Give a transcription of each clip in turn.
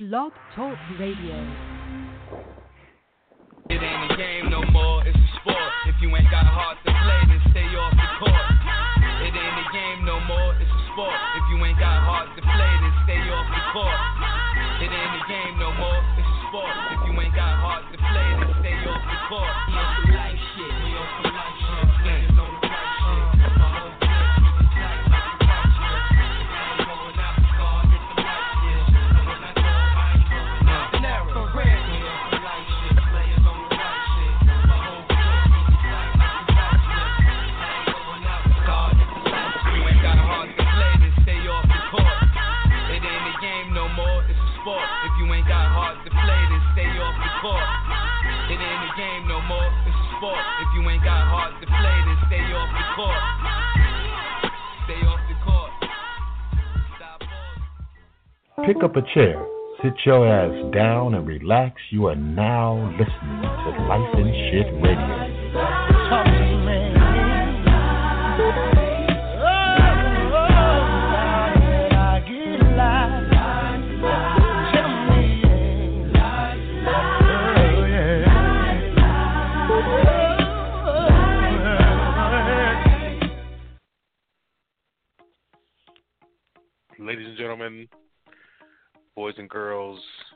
Blog Talk Radio. It ain't a game no more, it's a sport. If you ain't got heart to play, then stay off the court. It ain't a game no more, it's a sport. If you ain't got heart to play, then stay off the court. It ain't a game no more, it's a sport. If you ain't got heart to play, then stay off the court. We on some life shit, we on some life shit. Players on the right shit. My whole clique, we just like the right shit. If I ain't going out the car, it's the right shit. And when I go, I ain't going out. Never, for real. We on some life shit, players on the right shit. My whole clique, we just like the right shit. If I ain't going out the car, it's the right shit. You ain't got heart to play, then stay off the court. It ain't a game no more, it's a sport. If you ain't got heart to play, then stay off the court. It ain't a game no more, it's a sport. If you ain't got heart to play, then stay off the court. Stay off the court. Stop balling. Pick up a chair, sit your ass down, and relax. You are now listening to Life and Shit Radio. Talk to me. Ladies and gentlemen, boys and girls,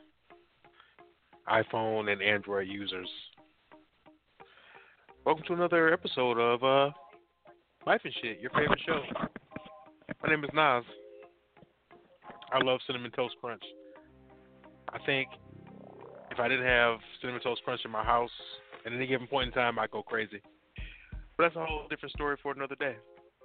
iPhone and Android users, welcome to another episode of Life and Shit, your favorite show. My name is Nas. I love Cinnamon Toast Crunch. I think if I didn't have Cinnamon Toast Crunch in my house at any given point in time, I'd go crazy. But that's a whole different story for another day.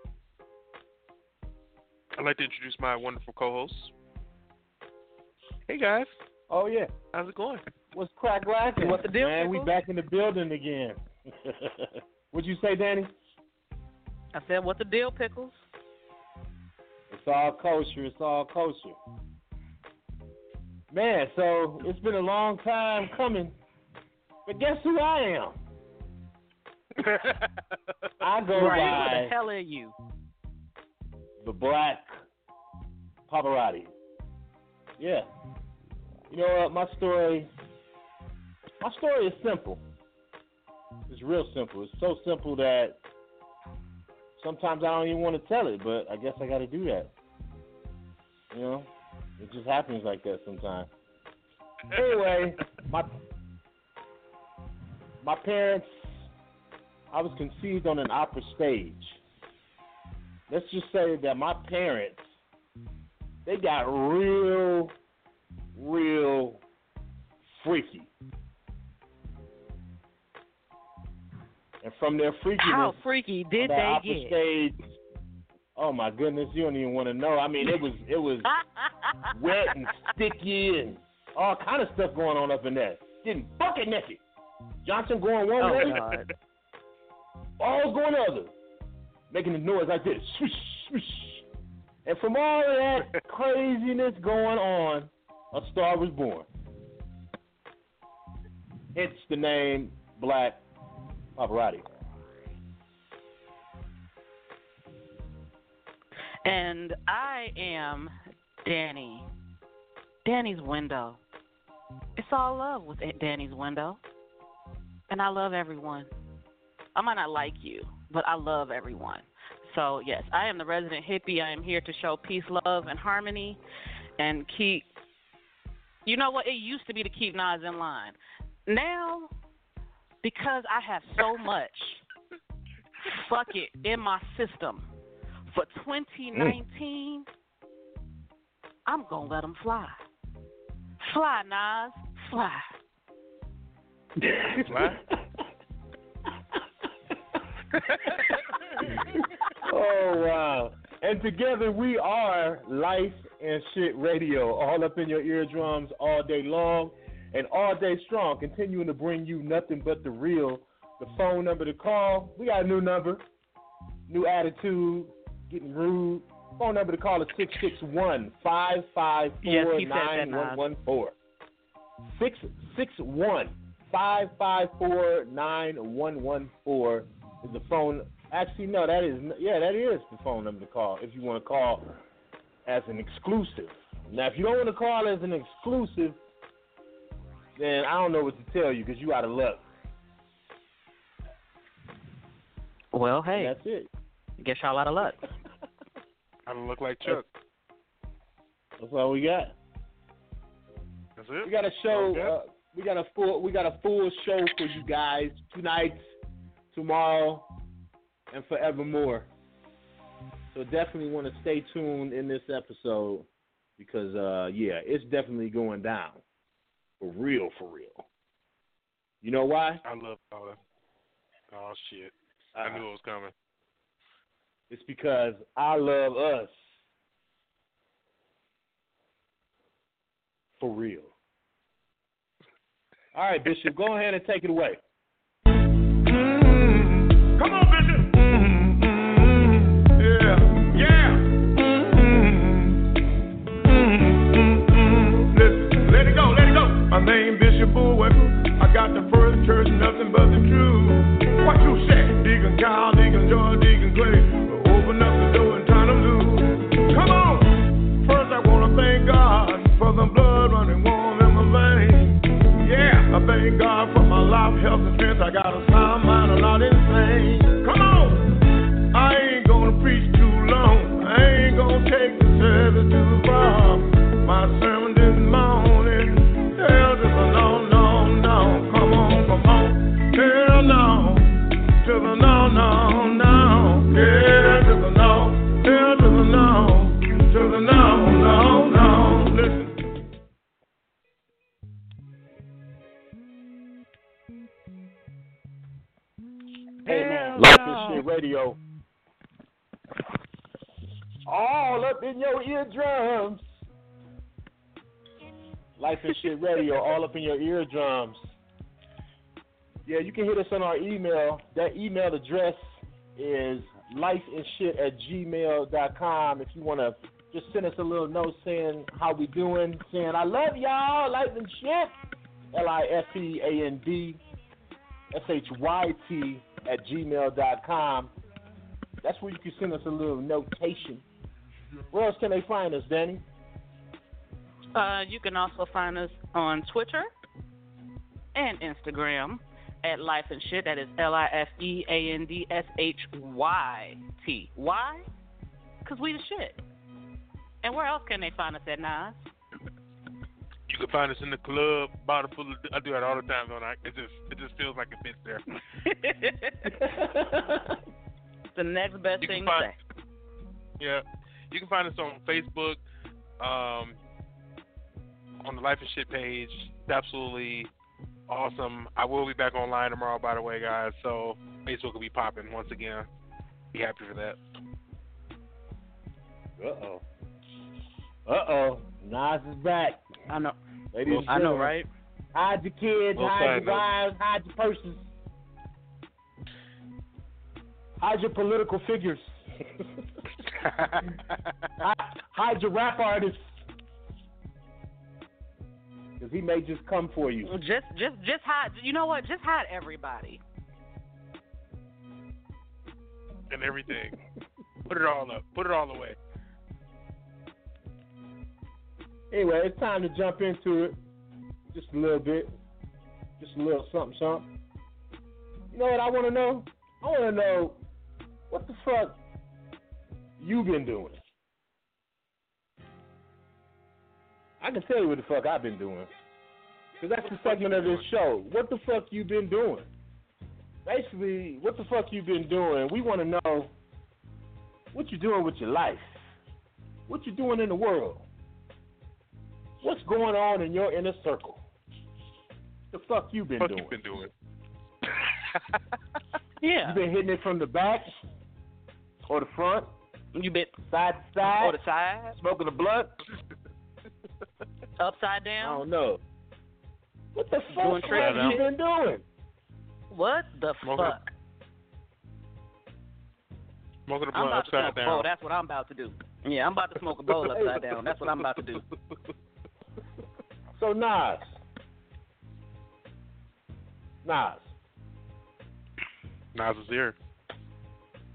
I'd like to introduce my wonderful co-hosts. Hey, guys. Oh, yeah. How's it going? What's crack lacking? What's the deal, man? Pickles? We back in the building again. What'd you say, Danny? I said, what the deal, Pickles? It's all kosher. It's all kosher. Man, so it's been a long time coming. But guess who I am? I go Right. by Who the hell are you? the Black Paparazzi. Yeah. You know what? My story is simple. It's real simple. It's so simple that sometimes I don't even want to tell it, but I guess I got to do that. You know? It just happens like that sometimes. Anyway, my parents, I was conceived on an opera stage. Let's just say that my parents, they got real freaky. And from their freakiness, How freaky did on that they opera get? stage, oh my goodness, you don't even want to know. I mean, it was wet and sticky and all kind of stuff going on up in there. Getting bucket naked. Johnson going one Oh, way, God. Balls going the other, making the noise like this. Swish, swish. And from all of that craziness going on, a star was born. Hence the name Black Paparazzi. And I am Danny. Danny's window. It's all love with Danny's window. And I love everyone. I might not like you, but I love everyone. So, yes, I am the resident hippie. I am here to show peace, love, and harmony and keep, you know what, it used to be to keep Nas in line. Now, because I have so much fuck it in my system for 2019, I'm going to let them fly. Fly, Nas, fly. Fly? Oh, wow. And together we are Life and Shit Radio, all up in your eardrums all day long and all day strong, continuing to bring you nothing but the real. The phone number to call, we got a new number, new attitude, getting rude. Phone number to call is 661-554-9114. 661-554-9114 is the phone. Actually, no, that is the phone number to call if you want to call as an exclusive Now, if you don't want to call as an exclusive, then I don't know what to tell you because you out of luck. Well, hey, And that's it. guess y'all out of luck. I don't look like Chuck. That's all we got. That's it. We got a show. Okay. We got a full show for you guys tonight, tomorrow, and forevermore. So definitely want to stay tuned in this episode because it's definitely going down for real, for real. You know why? I love all that. Oh shit! I knew it was coming. It's because I love us for real. All right, Bishop, go ahead and take it away. Come on, Bishop. Yeah. Listen, let it go. My name Bishop Bullwinkle. I got the first church, nothing but the truth. What you say? Deacon Kyle, Deacon George, Deacon Clay. Open up the door and turn them loose. Come on. First I want to thank God for the blood running warm in my veins. Yeah, I thank God for my life, health, and strength. I got a sound mind, a lot insane. Come on! I ain't gonna preach too long. I ain't gonna take the service too far. My sermon this morning, hell to the no. Come on. Hell no. To the no. Hell to the no. Hell to the no. To the no. Listen. Life and Shit Radio. All up in your eardrums. Life and Shit Radio, all up in your eardrums. Yeah, you can hit us on our email. That email address is lifeandshit@gmail.com. If you want to just send us a little note saying how we doing, saying I love y'all, Life and Shit, LIFEANDSHYT@gmail.com. That's where you can send us a little notation. Where else can they find us, Danny? You can also find us on Twitter and Instagram at Life and Shit. That is LIFEANDSHYT. Why? Because we the shit. And where else can they find us at, Nas? You can find us in the club, bottle full of. I do that all the time, don't I? It just feels like it fits there. The next best thing to say. Yeah, you can find us on Facebook, on the Life and Shit page. It's absolutely awesome. I will be back online tomorrow, by the way, guys. So Facebook will be popping once again. Be happy for that. Nas is back. I know. Ladies and I know, gentlemen, right? Hide your kids, hide your wives, hide your purses. Hide your political figures. Hide your rap artists. Because he may just come for you. Just hide. You know what? Just hide everybody. And everything. Put it all up. Put it all away. Anyway, it's time to jump into it. Just a little bit. Just a little something. You know what I want to know? I want to know what the fuck you been doing. I can tell you what the fuck I've been doing. Because that's the segment of this show. What the fuck you been doing? Basically, what the fuck you been doing? We want to know what you doing with your life. What you doing in the world. What's going on in your inner circle? The fuck you been doing? You been doing? Yeah. You been hitting it from the back or the front? You been Side to side? or the side, Smoking a blunt? upside I down. don't know. What the fuck Doing tricks have and you been doing? What the Smoking fuck? Smoking a I'm blunt about to smoke upside a bowl. down. That's what I'm about to do. Yeah, I'm about to smoke a bowl upside down. That's what I'm about to do. So, Nas. Nas is here.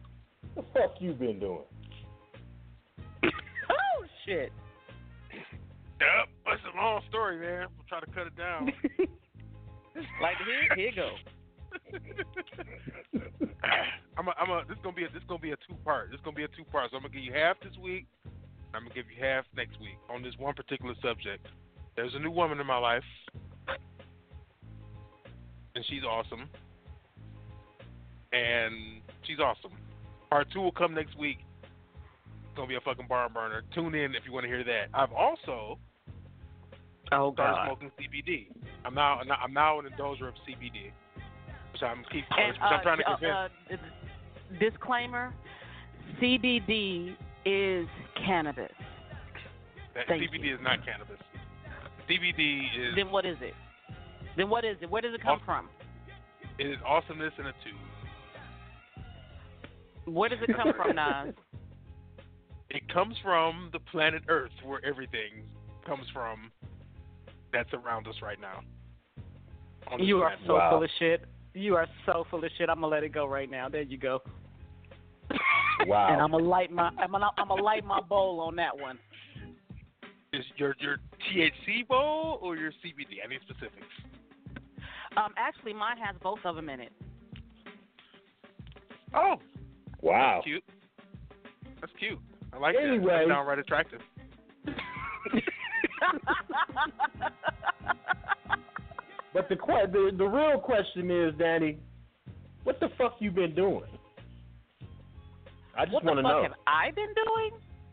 What the fuck you been doing? Oh shit! Yep, it's a long story, man. We'll try to cut it down. Like here you go. This is gonna be a two-part. So I'm gonna give you half this week. I'm gonna give you half next week on this one particular subject. There's a new woman in my life, and she's awesome. Part 2 will come next week. It's gonna be a fucking barn burner. Tune in if you want to hear that. I've also started smoking CBD. I'm now an indulger of CBD, which I'm trying to convince. Disclaimer: CBD is cannabis. CBD is not cannabis. CBD is. Then what is it? Where does it come from? It is awesomeness in a tube. Where does it come from, Nas? It comes from the planet Earth, where everything comes from that's around us right now. You are so full of shit. You are so full of shit. I'm gonna let it go right now. There you go. Wow. And I'm gonna light my bowl on that one. Is your THC bowl or your CBD? Any specifics? Actually, mine has both of them in it. Oh. Wow. That's cute. I like anyway. That. That's downright attractive. But the real question is, Danny, what the fuck you been doing? I just want to know. What the fuck have I been doing?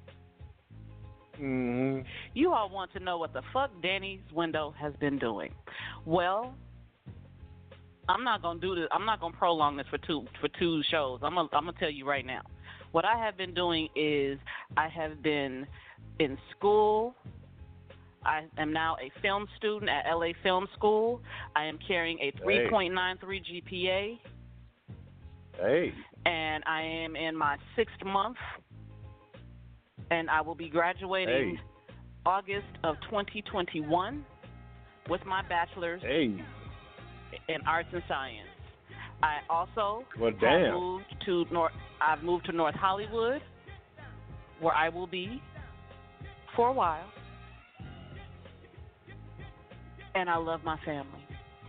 Mm-hmm. You all want to know what the fuck Danny's Window has been doing. Well, I'm not gonna do this. I'm not gonna prolong this for two shows. I'm gonna tell you right now. What I have been doing is I have been in school. I am now a film student at LA Film School. I am carrying a 3.93 GPA. Hey. And I am in my 6th month. And I will be graduating August of 2021 with my bachelor's in arts and science. I also I've moved to North Hollywood, where I will be for a while. And I love my family.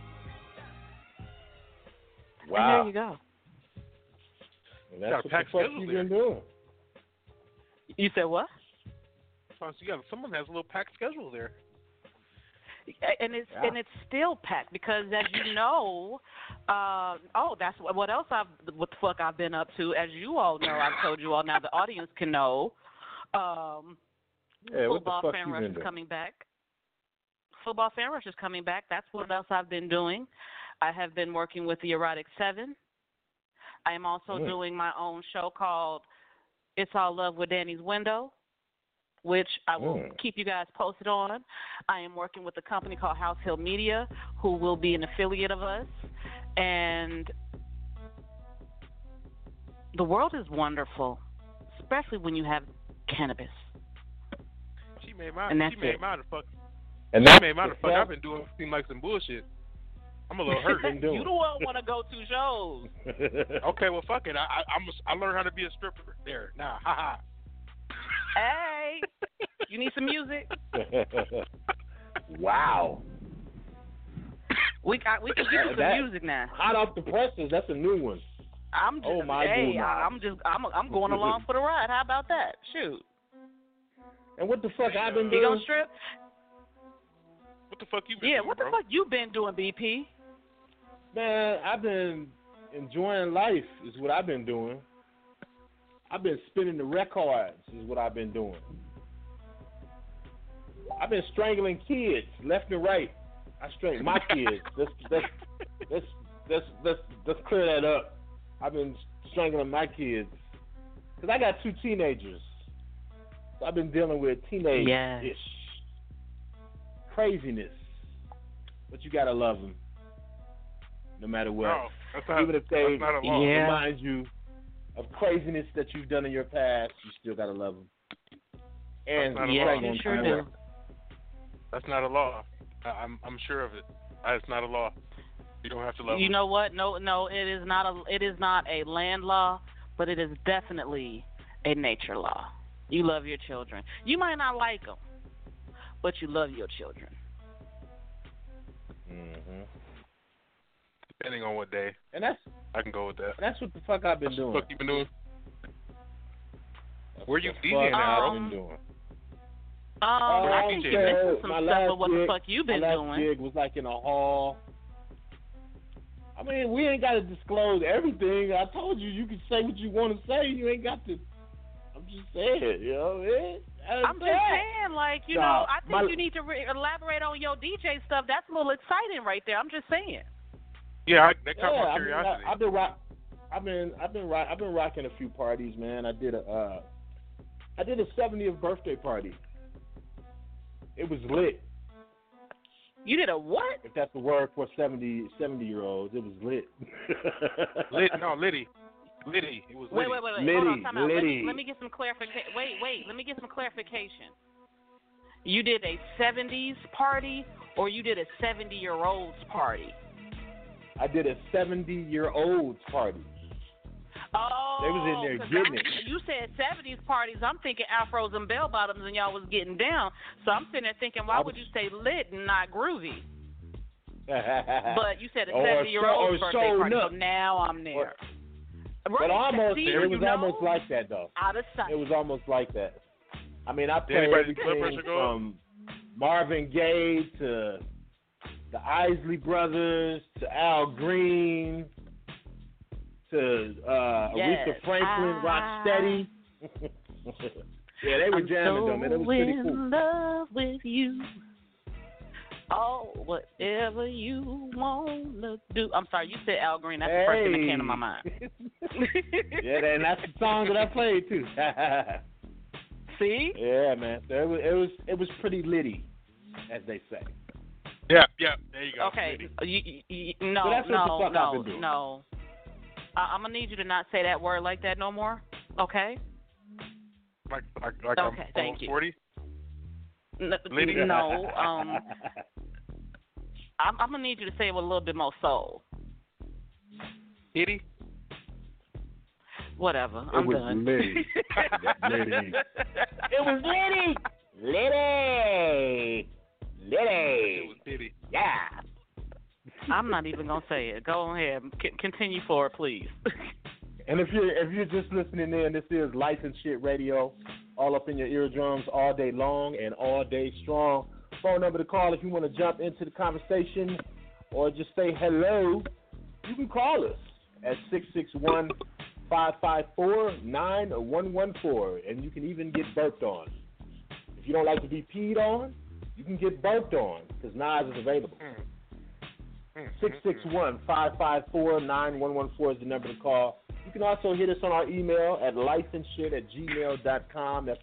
Wow. And there you go. And that's what the fuck you been doing. You said what? So someone has a little packed schedule there. And it's still packed because, as you know, that's what else what the fuck I've been up to. As you all know, I've told you all. Now the audience can know. Football Fan Rush is coming back. Football Fan Rush is coming back. That's what else I've been doing. I have been working with the Erotic 7. I am also doing my own show called It's All Love with Danny's Window, which I will keep you guys posted on. I am working with a company called House Hill Media, who will be an affiliate of us. And the world is wonderful, especially when you have cannabis. She made mine. And that's she made it. mine the fuck. And she made mine the fuck. I've been doing seem like some bullshit. I'm a little hurt. You don't want to go to shows. Okay, well, fuck it. I learned how to be a stripper. There, now, haha. Hey, you need some music? Wow. We can give you some music now. Hot off the presses. That's a new one. I'm going along for the ride. How about that? Shoot. And what the fuck I've been doing? You gonna strip? What the fuck you been doing, what the bro? fuck you been doing, BP? Man, I've been enjoying life is what I've been doing. I've been spinning the records is what I've been doing. I've been strangling kids left and right. I strangle my kids. Let's clear that up. I've been strangling my kids because I got 2 teenagers. So I've been dealing with teenage-ish craziness. But you gotta love them, no matter what. No, even if they remind remind you of craziness that you've done in your past, you still gotta love them. And you sure do. That's not a law. I'm sure of it. It's not a law. You don't have to love them. You know what? No, it is not a land law, but it is definitely a nature law. You love your children. You might not like them, but you love your children. Depending on what day. And that's I can go with that. That's what the fuck I've been doing. What the fuck you been doing? That's Where you what the DJing fuck now, I've bro? been doing. I think you mentioned some my stuff last of what the gig- fuck you've been my doing. last gig was like in a hall. I mean, we ain't got to disclose everything. I told you, you can say what you want to say. You ain't got to. I'm just saying, you know. I'm just saying, like, you know, I think my- you need to elaborate on your DJ stuff. That's a little exciting right there. I'm just saying. Yeah, that caught my I mean, curiosity. I've been rocking a few parties, man. I did a 70th birthday party. It was lit. You did a what? If that's the word for 70-year-olds, it was lit. Liddy. It was Wait. Liddy. Hold on, time out. Liddy. Let me get some clarification. Wait. Let me get some clarification. You did a 70s party, or you did a 70-year-olds party? I did a 70-year-olds party. Oh, They was in there getting it. You said 70s parties. I'm thinking afros and bell bottoms, and y'all was getting down. So I'm sitting there thinking, why would you say lit and not groovy? But you said a 70-year-old's birthday party, so now I'm there. But almost, See, it was you know? almost like that though. Out of sight. It was almost like that. I mean, I played Anybody's blood everything pressure go up? from Marvin Gaye to the Isley Brothers to Al Green to Aretha Franklin, Rocksteady. Yeah, they were jamming them, and it was pretty cool. I'm so in love with you. Oh, whatever you wanna do. I'm sorry, you said Al Green. That's the first thing that came to my mind. Yeah, and that's the song that I played too. See? Yeah, man. So it was pretty litty, as they say. Yeah. There you go. Okay. Liddy. No. So that's what the fuck I've been doing. I'm gonna need you to not say that word like that no more. Okay? Like Okay, I'm thank almost you. 40. Liddy? No. I'm gonna need you to say it with a little bit more soul. Liddy. Whatever. It I'm was done. litty. Litty. It was litty. Litty. It was Liddy. Yeah. I'm not even gonna say it. Go ahead. Continue forward, please. And if you're just listening in, this is Life and Shit Radio, all up in your eardrums all day long and all day strong. Phone number to call if you want to jump into the conversation or just say hello. You can call us at 661-554-9114, and you can even get burped on. If you don't like to be peed on, you can get burped on because Nas is available. 661-554-9114 is the number to call. You can also hit us on our email at lifeandshit@gmail.com. That's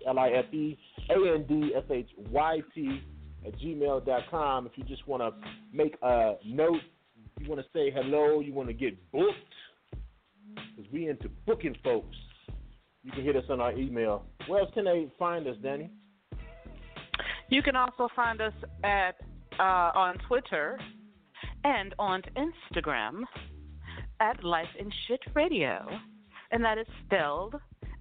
LIFEANDSHYT@gmail.com. If you just want to make a note, you want to say hello, you want to get booked, because we into booking folks, you can hit us on our email. Where else can they find us, Danny? You can also find us at on Twitter and on Instagram at Life and Shit Radio, and that is spelled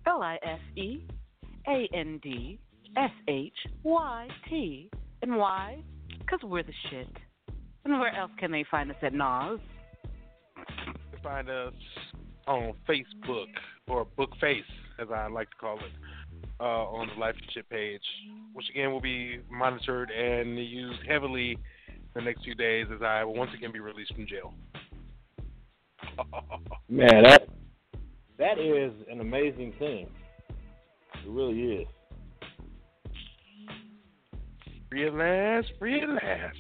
LIFEANDSHYT. And why? Because we're the shit. And where else can they find us at Nas? You can find us on Facebook, or Bookface, as I like to call it, on the Life and Shit page, which again will be monitored and used heavily the next few days as I will once again be released from jail. Man, that is an amazing thing. It really is. Free at last, free at last.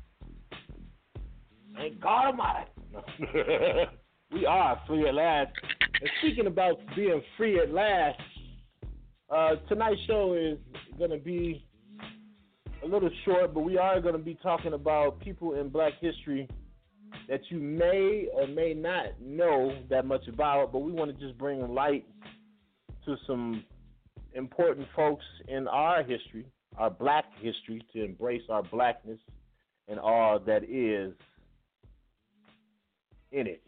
Thank God Almighty. We are free at last. And speaking about being free at last, tonight's show is going to be a little short, but we are going to be talking about people in Black history that you may or may not know that much about, but we want to just bring light to some important folks in our history, our Black history, to embrace our blackness and all that is in it.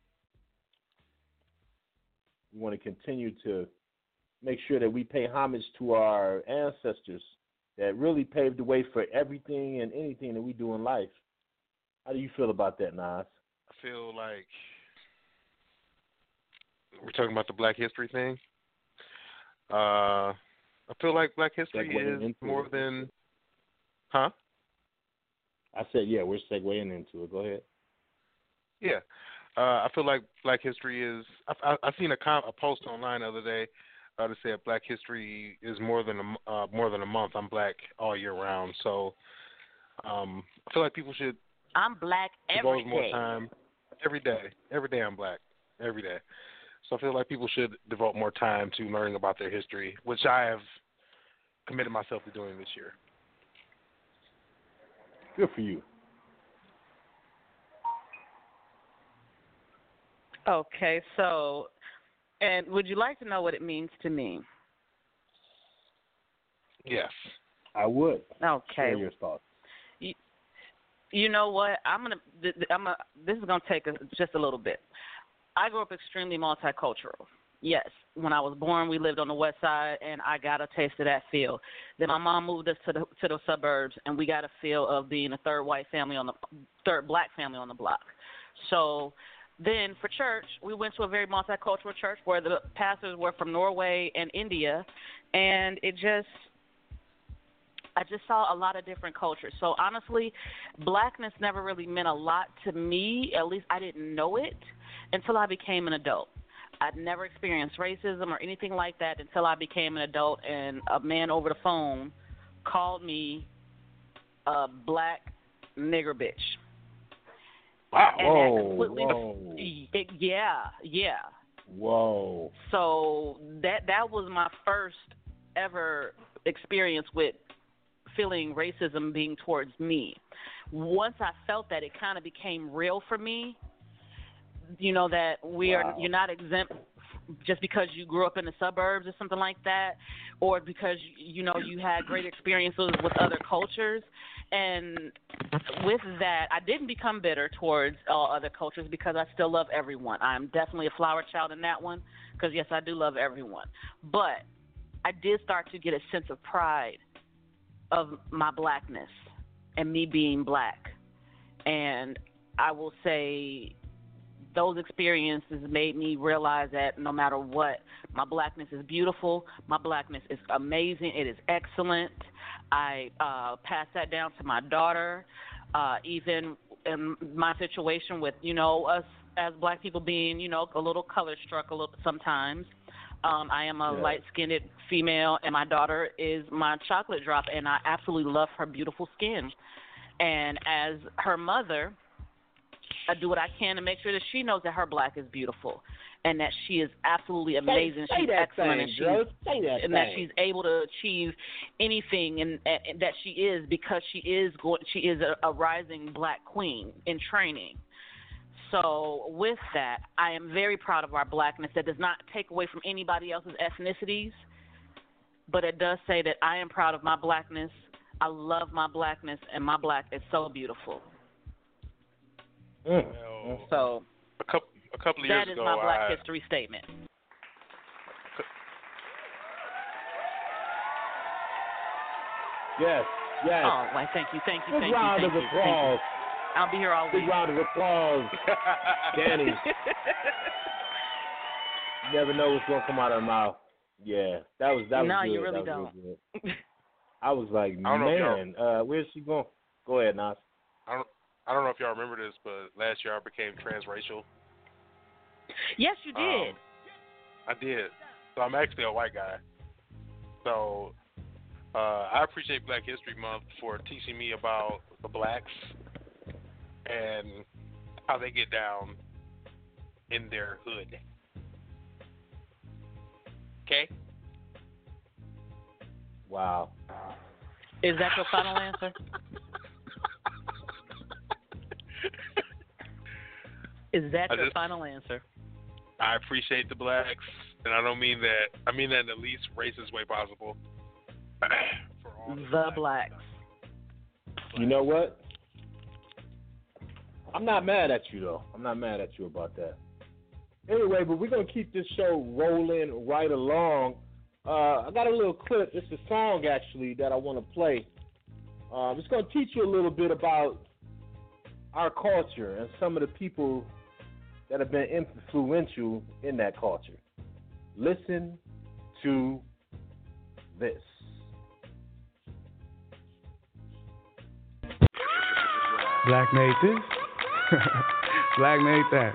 We want to continue to make sure that we pay homage to our ancestors that really paved the way for everything and anything that we do in life. How do you feel about that, Nas? I feel like we're talking about the Black History thing. I feel like Black History is more than, huh? I said, yeah, we're segueing into it. Go ahead. Yeah. I feel like Black History is. I seen a post online the other day that said Black History is more than a month. I'm Black all year round, so I feel like people should. I'm Black every devote more day. time every day. Every day I'm Black. Every day. So I feel like people should devote more time to learning about their history, which I have committed myself to doing this year. Good for you. Okay, so, and would you like to know what it means to me? Yes. I would. Okay. Share your thoughts. You know what? This is gonna take just a little bit. I grew up extremely multicultural. Yes, when I was born, we lived on the west side, and I got a taste of that feel. Then my mom moved us to the suburbs, and we got a feel of being a third black family on the block. So then for church, we went to a very multicultural church where the pastors were from Norway and India, and I just saw a lot of different cultures. So honestly, blackness never really meant a lot to me. At least I didn't know it until I became an adult. I'd never experienced racism or anything like that until I became an adult, and a man over the phone called me a black nigger bitch. Wow. Whoa. Yeah. Whoa. So that was my first ever experience with feeling racism being towards me. Once I felt that, it kind of became real for me. You know, that you're not exempt just because you grew up in the suburbs or something like that, or because you had great experiences with other cultures. And with that, I didn't become bitter towards all other cultures because I still love everyone. I'm definitely a flower child in that one because, yes, I do love everyone. But I did start to get a sense of pride of my blackness and me being black. And I will say those experiences made me realize that no matter what, my blackness is beautiful. My blackness is amazing. It is excellent. I pass that down to my daughter. Even in my situation with, us as black people being, a little color struck a little sometimes. I am a light-skinned female, and my daughter is my chocolate drop, and I absolutely love her beautiful skin. And as her mother, I do what I can to make sure that she knows that her black is beautiful and that she is absolutely amazing. She's excellent, and that she's able to achieve anything, and that she is because she is a rising black queen in training. So with that, I am very proud of our blackness. That does not take away from anybody else's ethnicities, but it does say that I am proud of my blackness. I love my blackness, and my black is so beautiful. So a couple of years ago, that is my Black History statement. Yes. Oh, well, thank you. Big round of applause. I'll be here all week. Big round of applause, Danny. You never know what's gonna come out of her mouth. Yeah, that was no, good. You really don't. Really good. I was like, man, where's she going? Go ahead, Nas. I don't know if y'all remember this, but last year I became transracial. Yes, you did. I did. So I'm actually a white guy. So I appreciate Black History Month for teaching me about the blacks and how they get down in their hood. Okay? Wow. Is that your final answer? Is that your final answer? I appreciate the blacks, and I don't mean that. I mean that in the least racist way possible. For all the blacks. You know what? I'm not mad at you, though. I'm not mad at you about that. Anyway, but we're going to keep this show rolling right along. I got a little clip. It's a song, actually, that I want to play. It's going to teach you a little bit about our culture and some of the people that have been influential in that culture. Listen to this. Black made this. Black made that.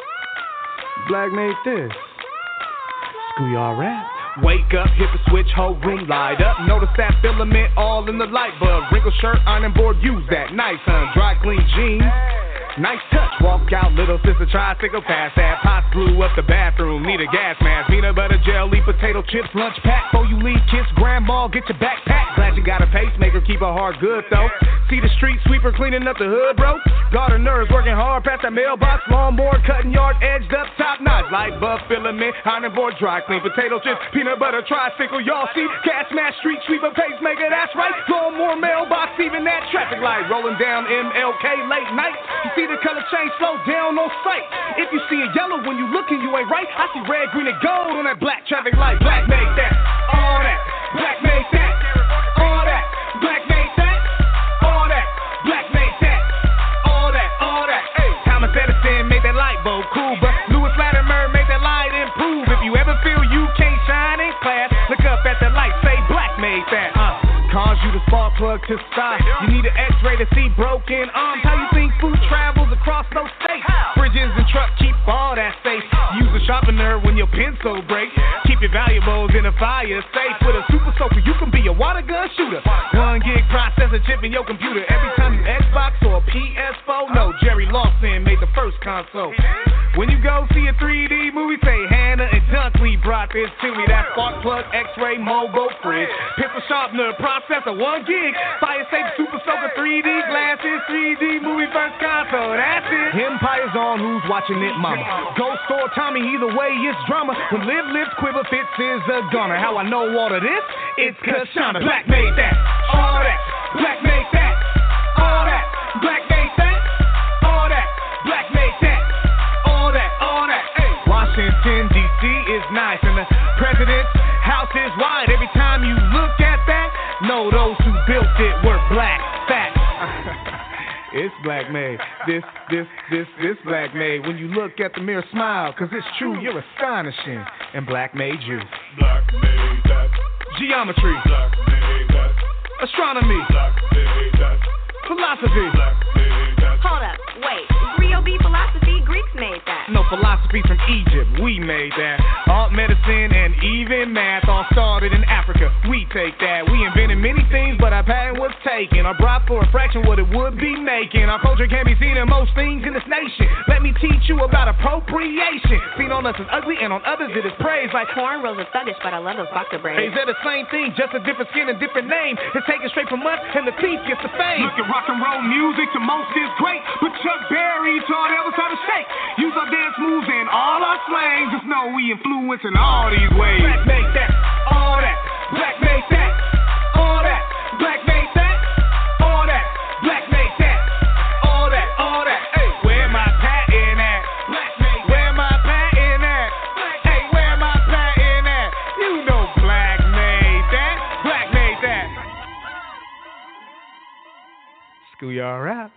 Black made this. Schoolyard rap. Wake up, hit the switch, whole room light up. Notice that filament all in the light bulb. Wrinkled shirt, iron board, use that. Nice, dry clean jeans. Nice touch, walk out, little sister, tricycle past that. Pots blew up the bathroom, need a gas mask. Peanut butter jelly, potato chips, lunch pack. Before you leave, kiss grandma, get your backpack. Glad you got a pacemaker, keep her heart good though. See the street sweeper cleaning up the hood, bro. Gardeners working hard past that mailbox. Lawnmower cutting yard, edged up, top notch. Light bulb filament, iron board, dry clean. Potato chips, peanut butter, tricycle. Y'all see, gas mask, street sweeper, pacemaker, that's right. Lawnmower, mailbox, even that traffic light. Rolling down MLK late night. You see the color change, slow down on sight. If you see a yellow when you looking, you ain't right. I see red, green, and gold on that black traffic light. Black made that, all that. Black made that, all that. Black made that, all that. Black made that, all that, all that. Hey, Thomas Edison made that light bulb cool, but Louis Latimer made that light improve. If you ever feel you can't shine in class, look up at the light, say Black made that. Cause you the spark plug to stop. You need an X-ray to see broken arms. How you think food travels across those states? Bridges and trucks keep all that safe. Use a sharpener when your pencil breaks. Keep your valuables in a fire safe. With a super soaker, you can be a water gun shooter. 1 gig processor chip in your computer. Every time you Xbox or PS4, no, Jerry Lawson made the first console. When you go see a 3D movie, say Hannah and Dunkley brought this to me. That spark plug, X-ray, mobile fridge, pencil sharpener, processor, 1 gig, fire safe, super soaker, 3D glasses, 3D movie first console. That's it. Empire's on, who's watching it, mama? Ghost or Tommy, either way, it's drama. When Live Lives, Quiver Fits is a gunner. How I know all of this? It's Kashana. Black made that, all that. Black made that, all that. Black made that, all that. Black made that. Washington, D.C. is nice, and the president's house is wide. Every time you look at that, know those who built it were black. Fact. It's black made. This black made. When you look at the mirror, smile, cause it's true, you're astonishing. And black made you. Black made that. Geometry. Black made that. Astronomy. Black made that. Philosophy. Black made that. Hold up, wait. Rio B philosophy, Greeks made that. No, philosophy from Egypt, we made that. Art, medicine, and even math all started in Africa. We take that. We invented many things, but our patent was taken. Or brought for a fraction what it would be making. Our culture can be seen in most things in this nation. Let me teach you about appropriation. Seen on us as ugly, and on others it is praise. Like cornrows are thuggish, but I love those Dr. braids. Hey, they're the same thing, just a different skin and different name. It's taken straight from us, and the thief gets the fame. Look at rock and roll music, to most is great, but Chuck Berry taught Elvis how to shake. Use our dance moves and all our slang. Just know we influence in all these ways. Black make that, all that. Black make that, all that. Black make that, all that. Black make that, all that, all that. Hey, where my patent at? Black make that. Where my patent at? Hey, where my patent at? You know black made that. Black made that. Schoolyard rap.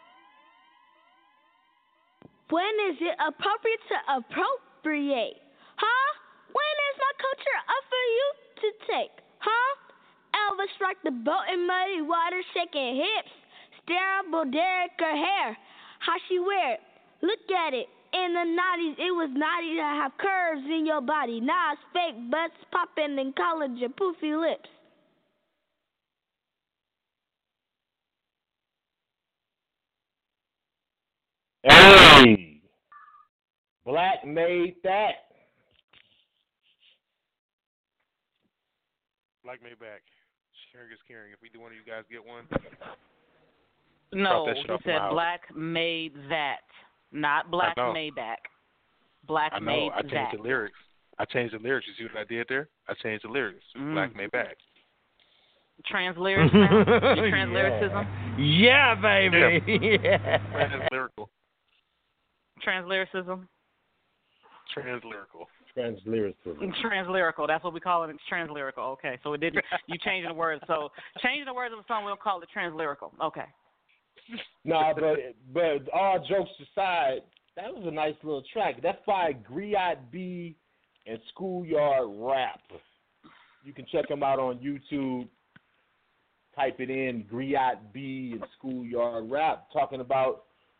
When is it appropriate to appropriate? Huh? When is my culture up for you to take? Huh? Elvis rocked the boat in muddy water, shaking hips. Steerable Derek her hair. How she wear it? Look at it. In the 90s, it was naughty to have curves in your body. Now it's fake butts popping and college and poofy lips. Hey, Black made that. Black made back. Sharing is caring. If we do one of you guys get one. No, that shit he off my said house. Black made that, not Black made back. Black I know. made I changed that. the lyrics. You see what I did there? I changed the lyrics. Black made back. Translyricism? Translyricism? Yeah, baby. Yeah. Translyrical. Translyricism? Translyrical. Translyrical. Translyrical. That's what we call it. It's translyrical. Okay. So it didn't. You changing the words. So changing the words of a song, we'll call it translyrical. Okay. No, but all jokes aside, that was a nice little track. That's by Griot B and Schoolyard Rap. You can check them out on YouTube. Type it in, Griot B and Schoolyard Rap, talking about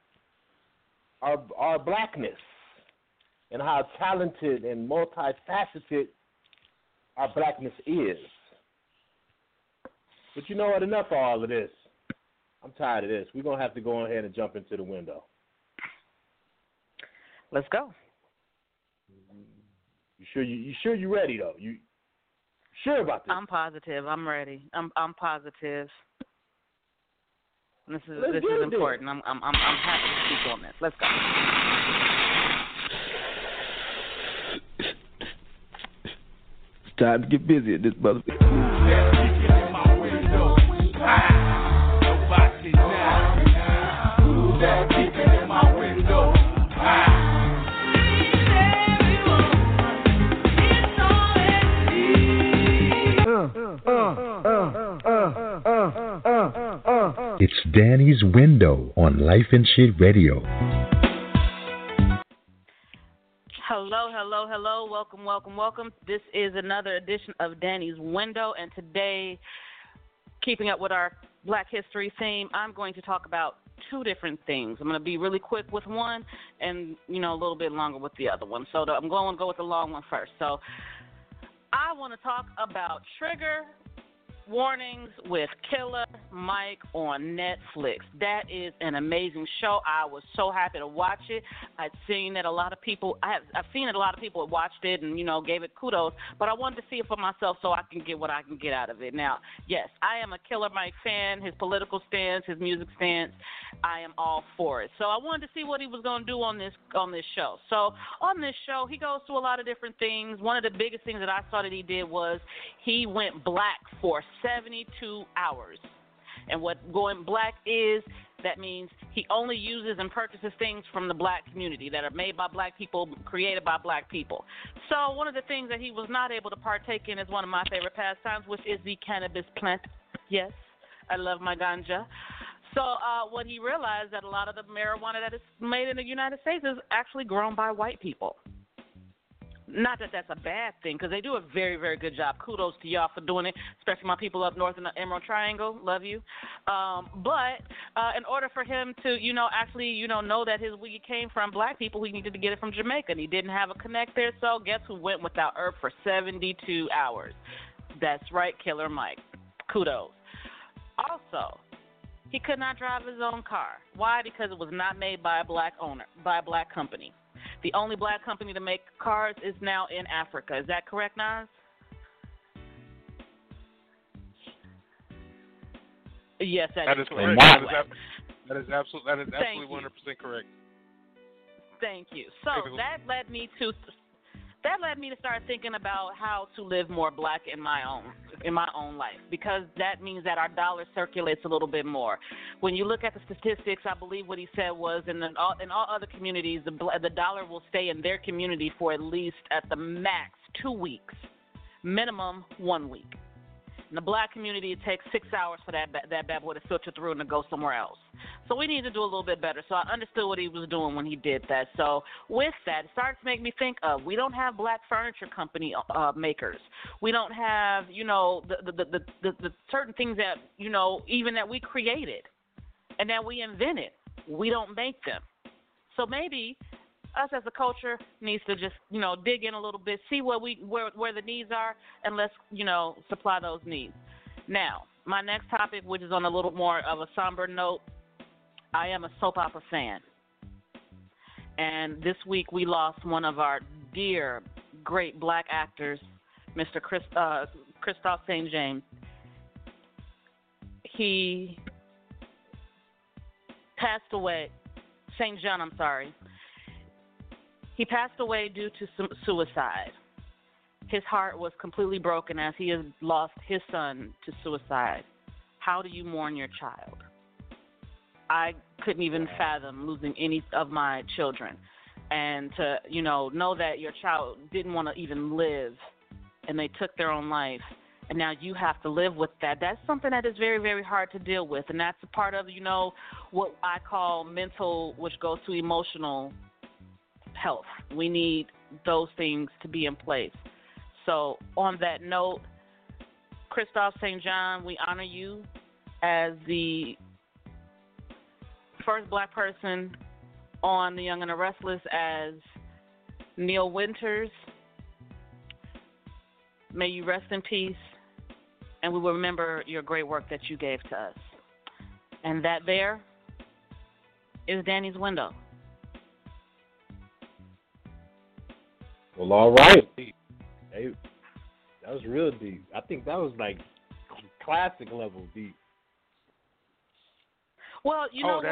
our blackness and how talented and multifaceted our blackness is. But you know what? Enough of all of this. I'm tired of this. We're going to have to go ahead and jump into the window. Let's go. You sure you're ready, though? You sure about this? I'm positive. I'm ready. I'm positive. This is important. I'm happy to speak on this. Let's go. It's time to get busy at this mother. It's Danny's Window on Life and Shit Radio. Hello. Welcome. This is another edition of Danny's Window, and today, keeping up with our Black History theme, I'm going to talk about two different things. I'm going to be really quick with one and, a little bit longer with the other one. So I'm going to go with the long one first. So I want to talk about trigger warnings with Killer Mike on Netflix. That is an amazing show. I was so happy to watch it. I've seen that a lot of people have watched it and gave it kudos, but I wanted to see it for myself so I can get what I can get out of it. Now, yes, I am a Killer Mike fan. His political stance, his music stance, I am all for it. So I wanted to see what he was going to do on this show. So on this show, he goes through a lot of different things. One of the biggest things that I saw that he did was he went black for 72 hours. And what going black is, that means he only uses and purchases things from the black community that are made by black people, created by black people. So one of the things that he was not able to partake in is one of my favorite pastimes, which is the cannabis plant. Yes, I love my ganja. So what he realized that a lot of the marijuana that is made in the United States is actually grown by white people. Not that that's a bad thing, because they do a very, very good job. Kudos to y'all for doing it, especially my people up north in the Emerald Triangle. Love you. But in order for him to, actually, know that his weed came from black people, he needed to get it from Jamaica, and he didn't have a connect there. So guess who went without herb for 72 hours? That's right, Killer Mike. Kudos. Also, he could not drive his own car. Why? Because it was not made by a black owner, by a black company. The only black company to make cars is now in Africa. Is that correct, Nas? Yes, that is correct. That is absolutely 100% correct. Thank you. So that led me to start thinking about how to live more black in my own life, because that means that our dollar circulates a little bit more. When you look at the statistics, I believe what he said was in all other communities, the dollar will stay in their community for at least at the max 2 weeks, minimum 1 week. In the black community, it takes 6 hours for that bad boy to filter through and to go somewhere else. So we need to do a little bit better. So I understood what he was doing when he did that. So with that, it started to make me think of, we don't have black furniture company makers. We don't have, the certain things that, even that we created and that we invented. We don't make them. So maybe us as a culture needs to just, dig in a little bit, see where the needs are, and let's, supply those needs. Now, my next topic, which is on a little more of a somber note, I am a soap opera fan. And this week we lost one of our dear, great black actors, Mr. Christophe St. James. He passed away, St. John, I'm sorry. He passed away due to suicide. His heart was completely broken as he has lost his son to suicide. How do you mourn your child? I couldn't even fathom losing any of my children. and to, know that your child didn't want to even live and they took their own life, and now you have to live with that. That's something that is very, very hard to deal with, and that's a part of, what I call mental, which goes to emotional health. We need those things to be in place. So on that note, Christophe St. John, we honor you as the first black person on The Young and the Restless, as Neil Winters. May you rest in peace, and we will remember your great work that you gave to us. And that there is Danny's window. Well, all right. Hey, that was real deep. I think that was like classic level deep. Well, you know what?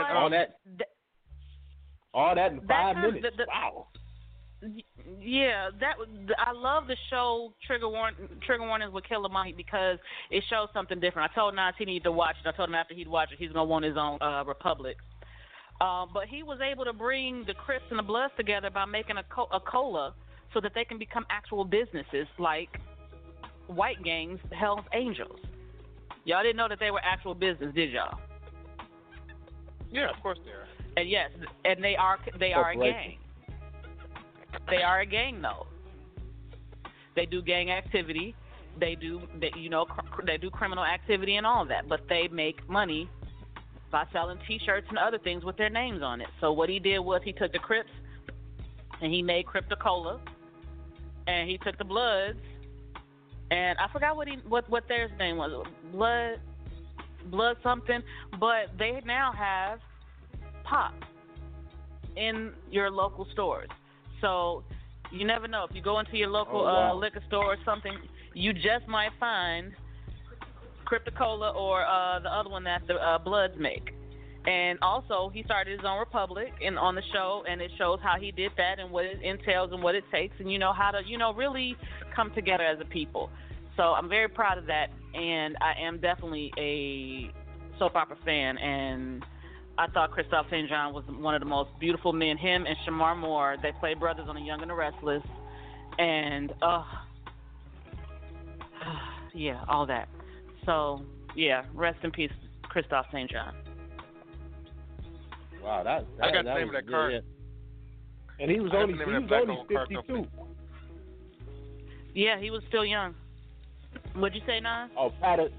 All that in 5 minutes. Wow. Yeah, I love the show Trigger Warnings with Killer Mike because it shows something different. I told Nas he needed to watch it. I told him after he'd watch it, he's gonna want his own Republic. But he was able to bring the Crips and the Bloods together by making a cola so that they can become actual businesses like white gangs, Hell's Angels. Y'all didn't know that they were actual business, did y'all? Yeah, of course they are. And yes, and they are a gang. They are a gang, though. They do gang activity. They do criminal activity and all that. But they make money by selling T-shirts and other things with their names on it. So what he did was he took the Crips and he made Crypto-Cola, and he took the Bloods, and I forgot what their name was, Blood something. But they now have pop in your local stores. So you never know. If you go into your local liquor store or something, you just might find Crypto-Cola or the other one that the Bloods make. And also, he started his own Republic on the show, and it shows how he did that and what it entails and what it takes, and how to really come together as a people. So I'm very proud of that, and I am definitely a soap opera fan, and I thought Christophe St. John was one of the most beautiful men. Him and Shamar Moore, they played brothers on The Young and the Restless. And, yeah, all that. So, yeah, rest in peace, Christophe St. John. Wow, I got the name of that car. Yeah. And he was only 52. Yeah, he was still young. What'd you say, Nas? Oh, Patterson.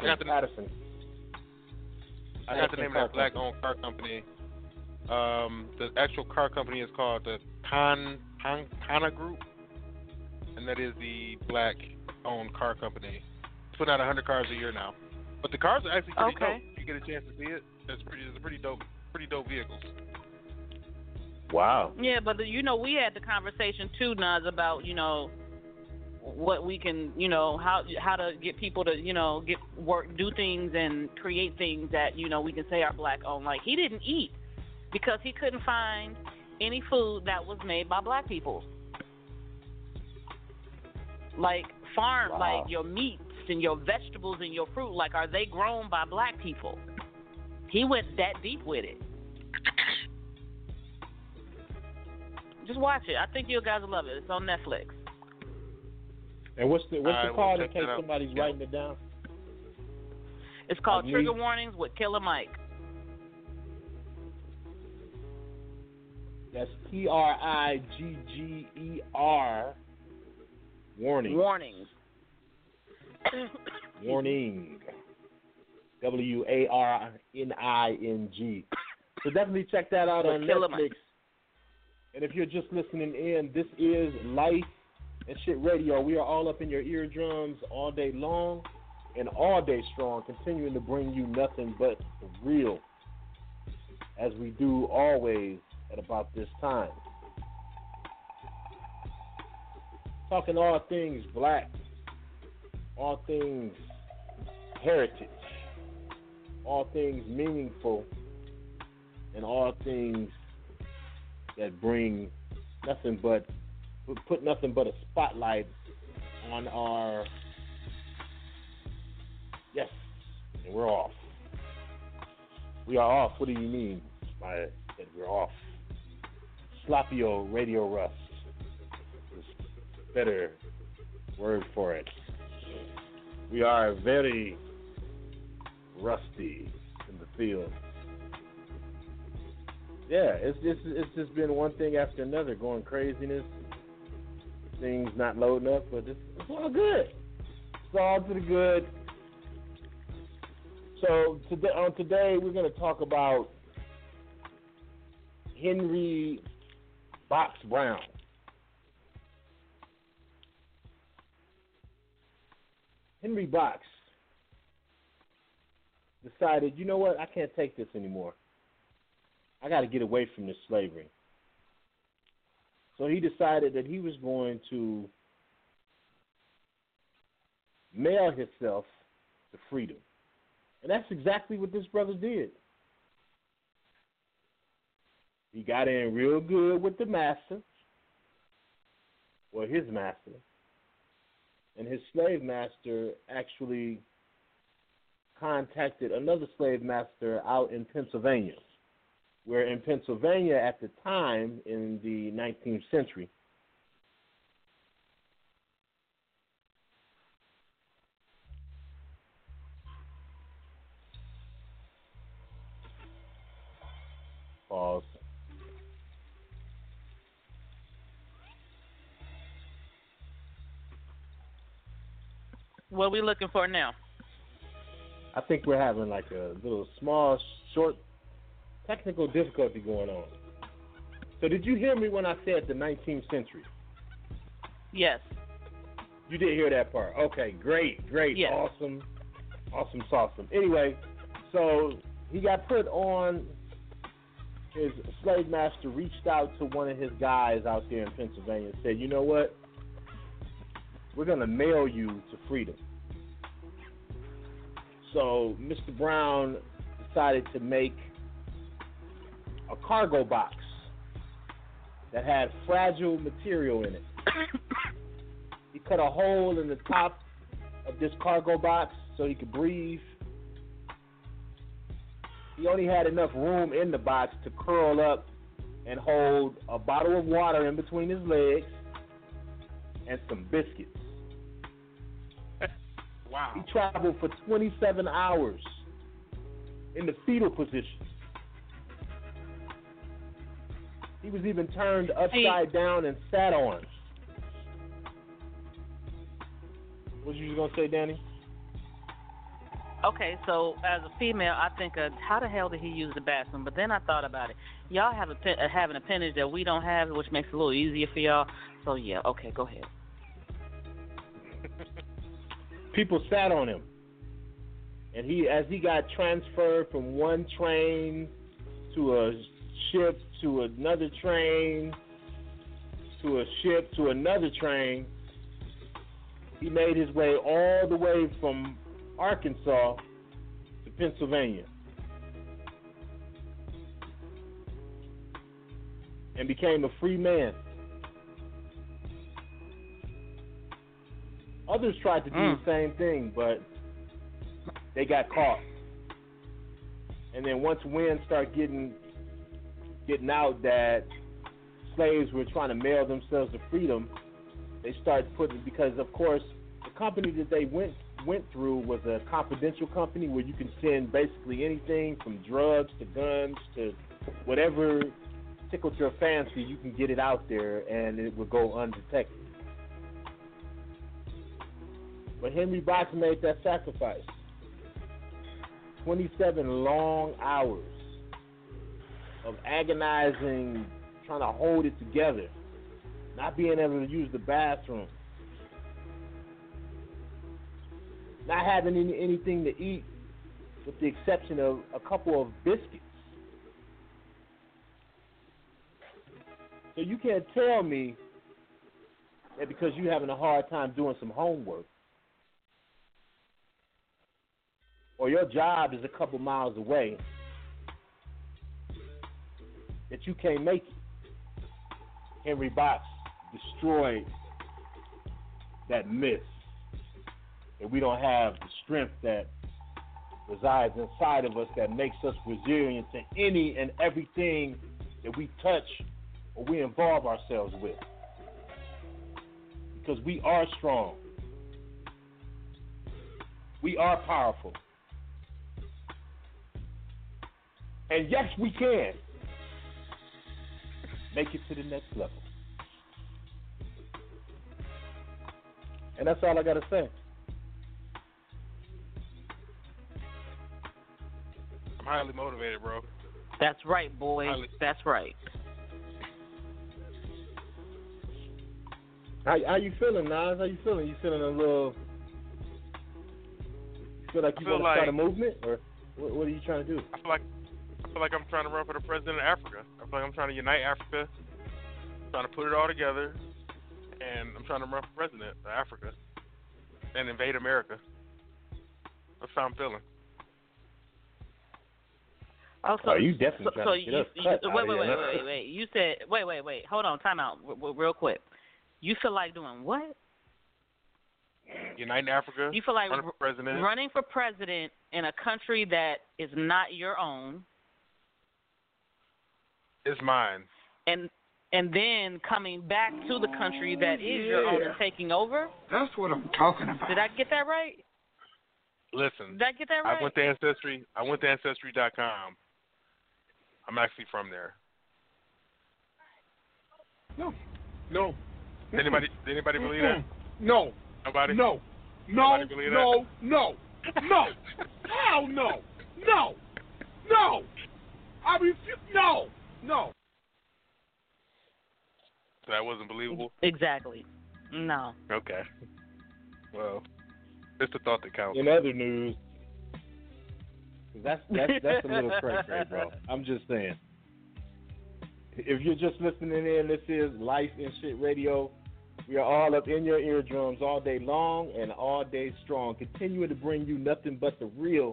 I got the name of that black-owned car company. The actual car company is called the Kana Group, and that is the black-owned car company. It's putting out 100 cars a year now. But the cars are actually pretty dope. If you get a chance to see it, it's pretty dope vehicles. Wow. Yeah, but we had the conversation too, Nas, about what we can, how to get people to, get work, do things and create things that, we can say are black owned. Like, he didn't eat because he couldn't find any food that was made by black people. Like like your meats and your vegetables and your fruit, like, are they grown by black people? He went that deep with it. Just watch it. I think you guys will love it. It's on Netflix. And what's the call in case somebody's writing it down? It's called Trigger Warnings with Killer Mike. That's TRIGGER. Warnings. Warning. WARNING. So definitely check that out on Netflix. And if you're just listening in, this is Life and Shit Radio. We are all up in your eardrums all day long and all day strong, continuing to bring you nothing but the real, as we do always at about this time. Talking all things black, all things heritage, all things meaningful, and all things that bring nothing but, put nothing but a spotlight on our, yes, and we're off. We are off. What do you mean by that we're off? sloppio radio rust. Is a better word for it. We are very rusty in the field. Yeah, it's just been one thing after another, going craziness. Things not loading up, but it's all good. It's all to the good. So today we're going to talk about Henry Box Brown. Henry Box decided, you know what, I can't take this anymore. I got to get away from this slavery. So he decided that he was going to mail himself to freedom. And that's exactly what this brother did. He got in real good with the master, or his master, and his slave master actually contacted another slave master out in Pennsylvania, where in Pennsylvania at the time in the 19th century, pause. What are we looking for now? I think we're having like a little small, short technical difficulty going on. So did you hear me when I said the 19th century? Yes. You did hear that part. Okay, great. Yes. Awesome. Anyway, so he got put on, his slave master reached out to one of his guys out there in Pennsylvania and said, you know what? We're going to mail you to freedom. So Mr. Brown decided to make a cargo box that had fragile material in it. He cut a hole in the top of this cargo box so he could breathe. He only had enough room in the box to curl up and hold a bottle of water in between his legs and some biscuits. Wow. He traveled for 27 hours in the fetal position. He was even turned upside down and sat on. What you going to say, Danny? Okay, so as a female, I think, how the hell did he use the bathroom? But then I thought about it. Y'all have have an appendage that we don't have, which makes it a little easier for y'all. So, yeah, okay, go ahead. People sat on him. And as he got transferred from one train to a ship to another train to a ship to another train, he made his way all the way from Arkansas to Pennsylvania and became a free man. Others tried to do the same thing, but they got caught. And then once wind started getting out that slaves were trying to mail themselves to freedom, they started putting, because of course the company that they went through was a confidential company where you can send basically anything from drugs to guns to whatever tickled your fancy, you can get it out there and it would go undetected. But Henry Box made that sacrifice. 27 long hours of agonizing, trying to hold it together, not being able to use the bathroom, not having anything to eat with the exception of a couple of biscuits. So you can't tell me that because you're having a hard time doing some homework, or your job is a couple miles away, that you can't make it. Henry Box destroyed that myth that we don't have the strength that resides inside of us that makes us resilient to any and everything that we touch or we involve ourselves with. Because we are strong. We are powerful. And yes, we can make it to the next level. And that's all I got to say. I'm highly motivated, bro. That's right, boy. That's right. How you feeling, Nas? How you feeling? You feeling a little... You feel like you want to start a movement? Or what are you trying to do? I feel like I'm trying to run for the president of Africa. I feel like I'm trying to unite Africa, trying to put it all together, and I'm trying to run for president of Africa and invade America. That's how I'm feeling. Oh, so you definitely trying to get us cut wait. You said wait. Hold on, time out, real quick. You feel like doing what? Uniting Africa. You feel like running for president in a country that is not your own. It's mine. And then coming back to the country that is your own and taking over? That's what I'm talking about. Did I get that right? Listen. Did I get that right? I went to Ancestry.com. I'm actually from there. No. Did anybody believe that? No. Nobody? No. Nobody believe that? No. Hell no. I refuse. No. So that wasn't believable? Exactly. No. Okay. Well, it's the thought that counts. In other news, that's a little cray-cray, bro. I'm just saying. If you're just listening in, this is Life and Shit Radio. We are all up in your eardrums all day long and all day strong, continuing to bring you nothing but the real.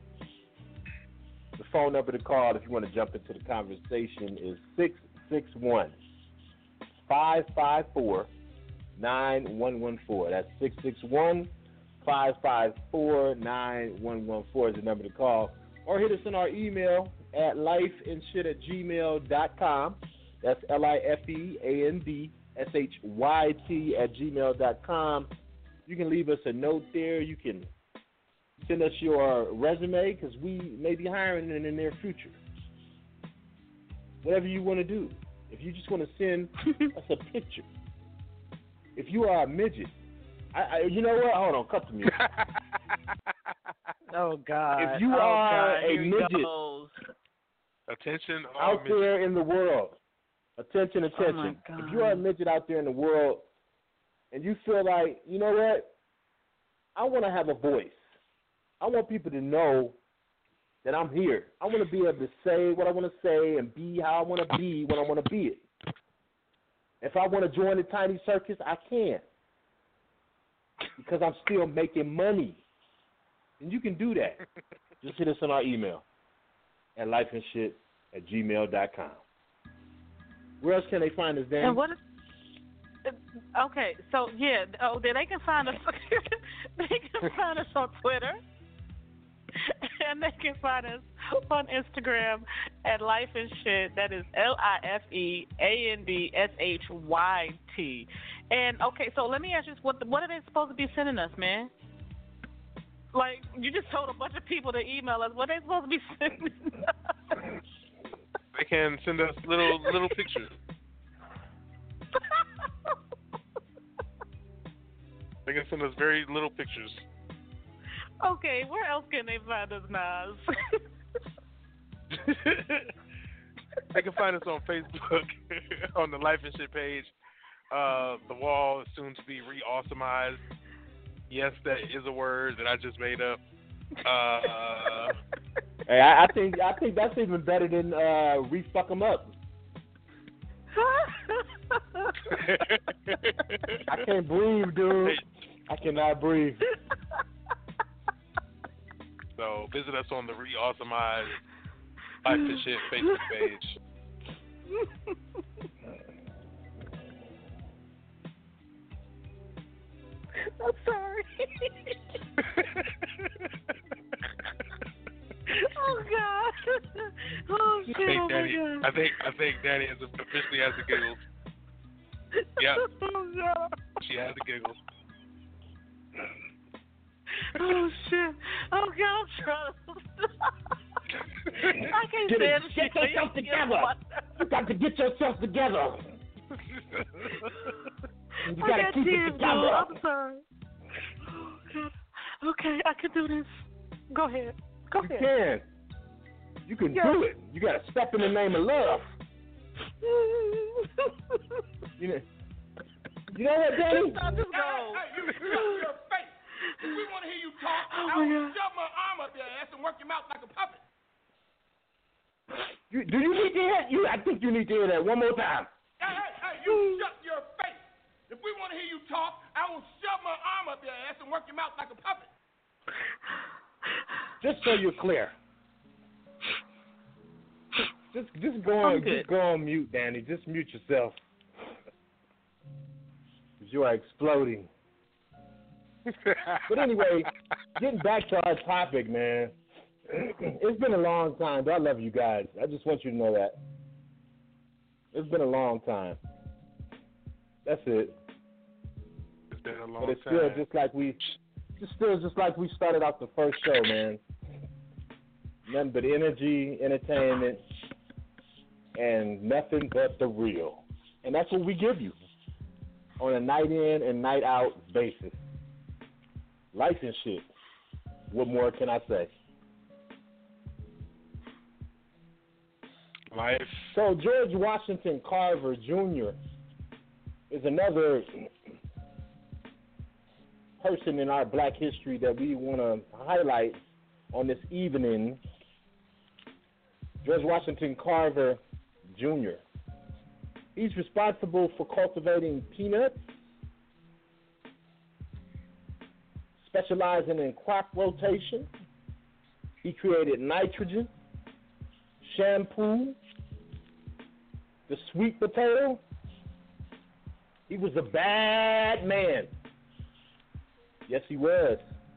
The phone number to call if you want to jump into the conversation is 661-554-9114. That's 661-554-9114 is the number to call. Or hit us in our email at lifeandshit@gmail.com. That's LIFEANDSHYT@gmail.com. You can leave us a note there. You can send us your resume because we may be hiring in the near future. Whatever you want to do. If you just want to send us a picture. If you are a midget, you know what? Hold on, cut to me. Oh, God. If you are a midget attention out there in the world, attention. Oh, if you are a midget out there in the world and you feel like, you know what? I want to have a voice. I want people to know that I'm here. I want to be able to say what I want to say and be how I want to be when I want to be it. If I want to join the tiny circus, I can. Because I'm still making money. And you can do that. Just hit us on our email at lifeandshit@gmail.com. Where else can they find us, Dan? And what is, okay, so yeah, they can find us. They can find us on Twitter, and they can find us on Instagram at Life and Shit. That is LIFEANDSHYT. And okay, so let me ask you, what are they supposed to be sending us, man? Like, you just told a bunch of people to email us. What are they supposed to be sending us? They can send us little pictures. They can send us very little pictures. Okay, where else can they find us, Nas? They can find us on Facebook on the Life and Shit page. The wall is soon to be re-awesomized. Yes, that is a word that I just made up. Hey, I think that's even better than re-fuck 'em up. I can't breathe, dude. I cannot breathe. So visit us on the re-awesomized Life and Shit Facebook page. I'm sorry. Oh, God. Oh shit! Oh my Danny, god! I think Danny is officially has the giggles. Yep. Oh god! She has the giggles. Oh shit! Oh god! I'm trying to. I can't stand the shit. Get yourself together. You got to get yourself together. You I gotta got keep tears, it dude. together. I'm sorry. Oh god. Okay, I can do this. Go ahead. Go You ahead. can. You can do it. You gotta step in the name of love. You know what, Danny? Just go. Hey, you shut your face. If we want to hear you talk, Oh, I my will God. shove my arm up your ass and work your mouth like a puppet. Do you need to hear? I think you need to hear that one more time. Hey, you shut your face. If we want to hear you talk, I will shove my arm up your ass and work your mouth like a puppet. Just so you're clear. Just go on mute, Danny. Just mute yourself. Because you are exploding. But anyway, getting back to our topic, man. It's been a long time, but I love you guys. I just want you to know that. It's been a long time. That's it. It's been a long But it's time. still just like we started off the first show, man. Nothing but energy, entertainment, and nothing but the real. And that's what we give you on a night in and night out basis. Life and shit. What more can I say? Life. So George Washington Carver Jr. is another person in our black history that we want to highlight on this evening. George Washington Carver Jr. He's responsible for cultivating peanuts, specializing in crop rotation. He created nitrogen, shampoo, the sweet potato. He was a bad man. Yes, he was.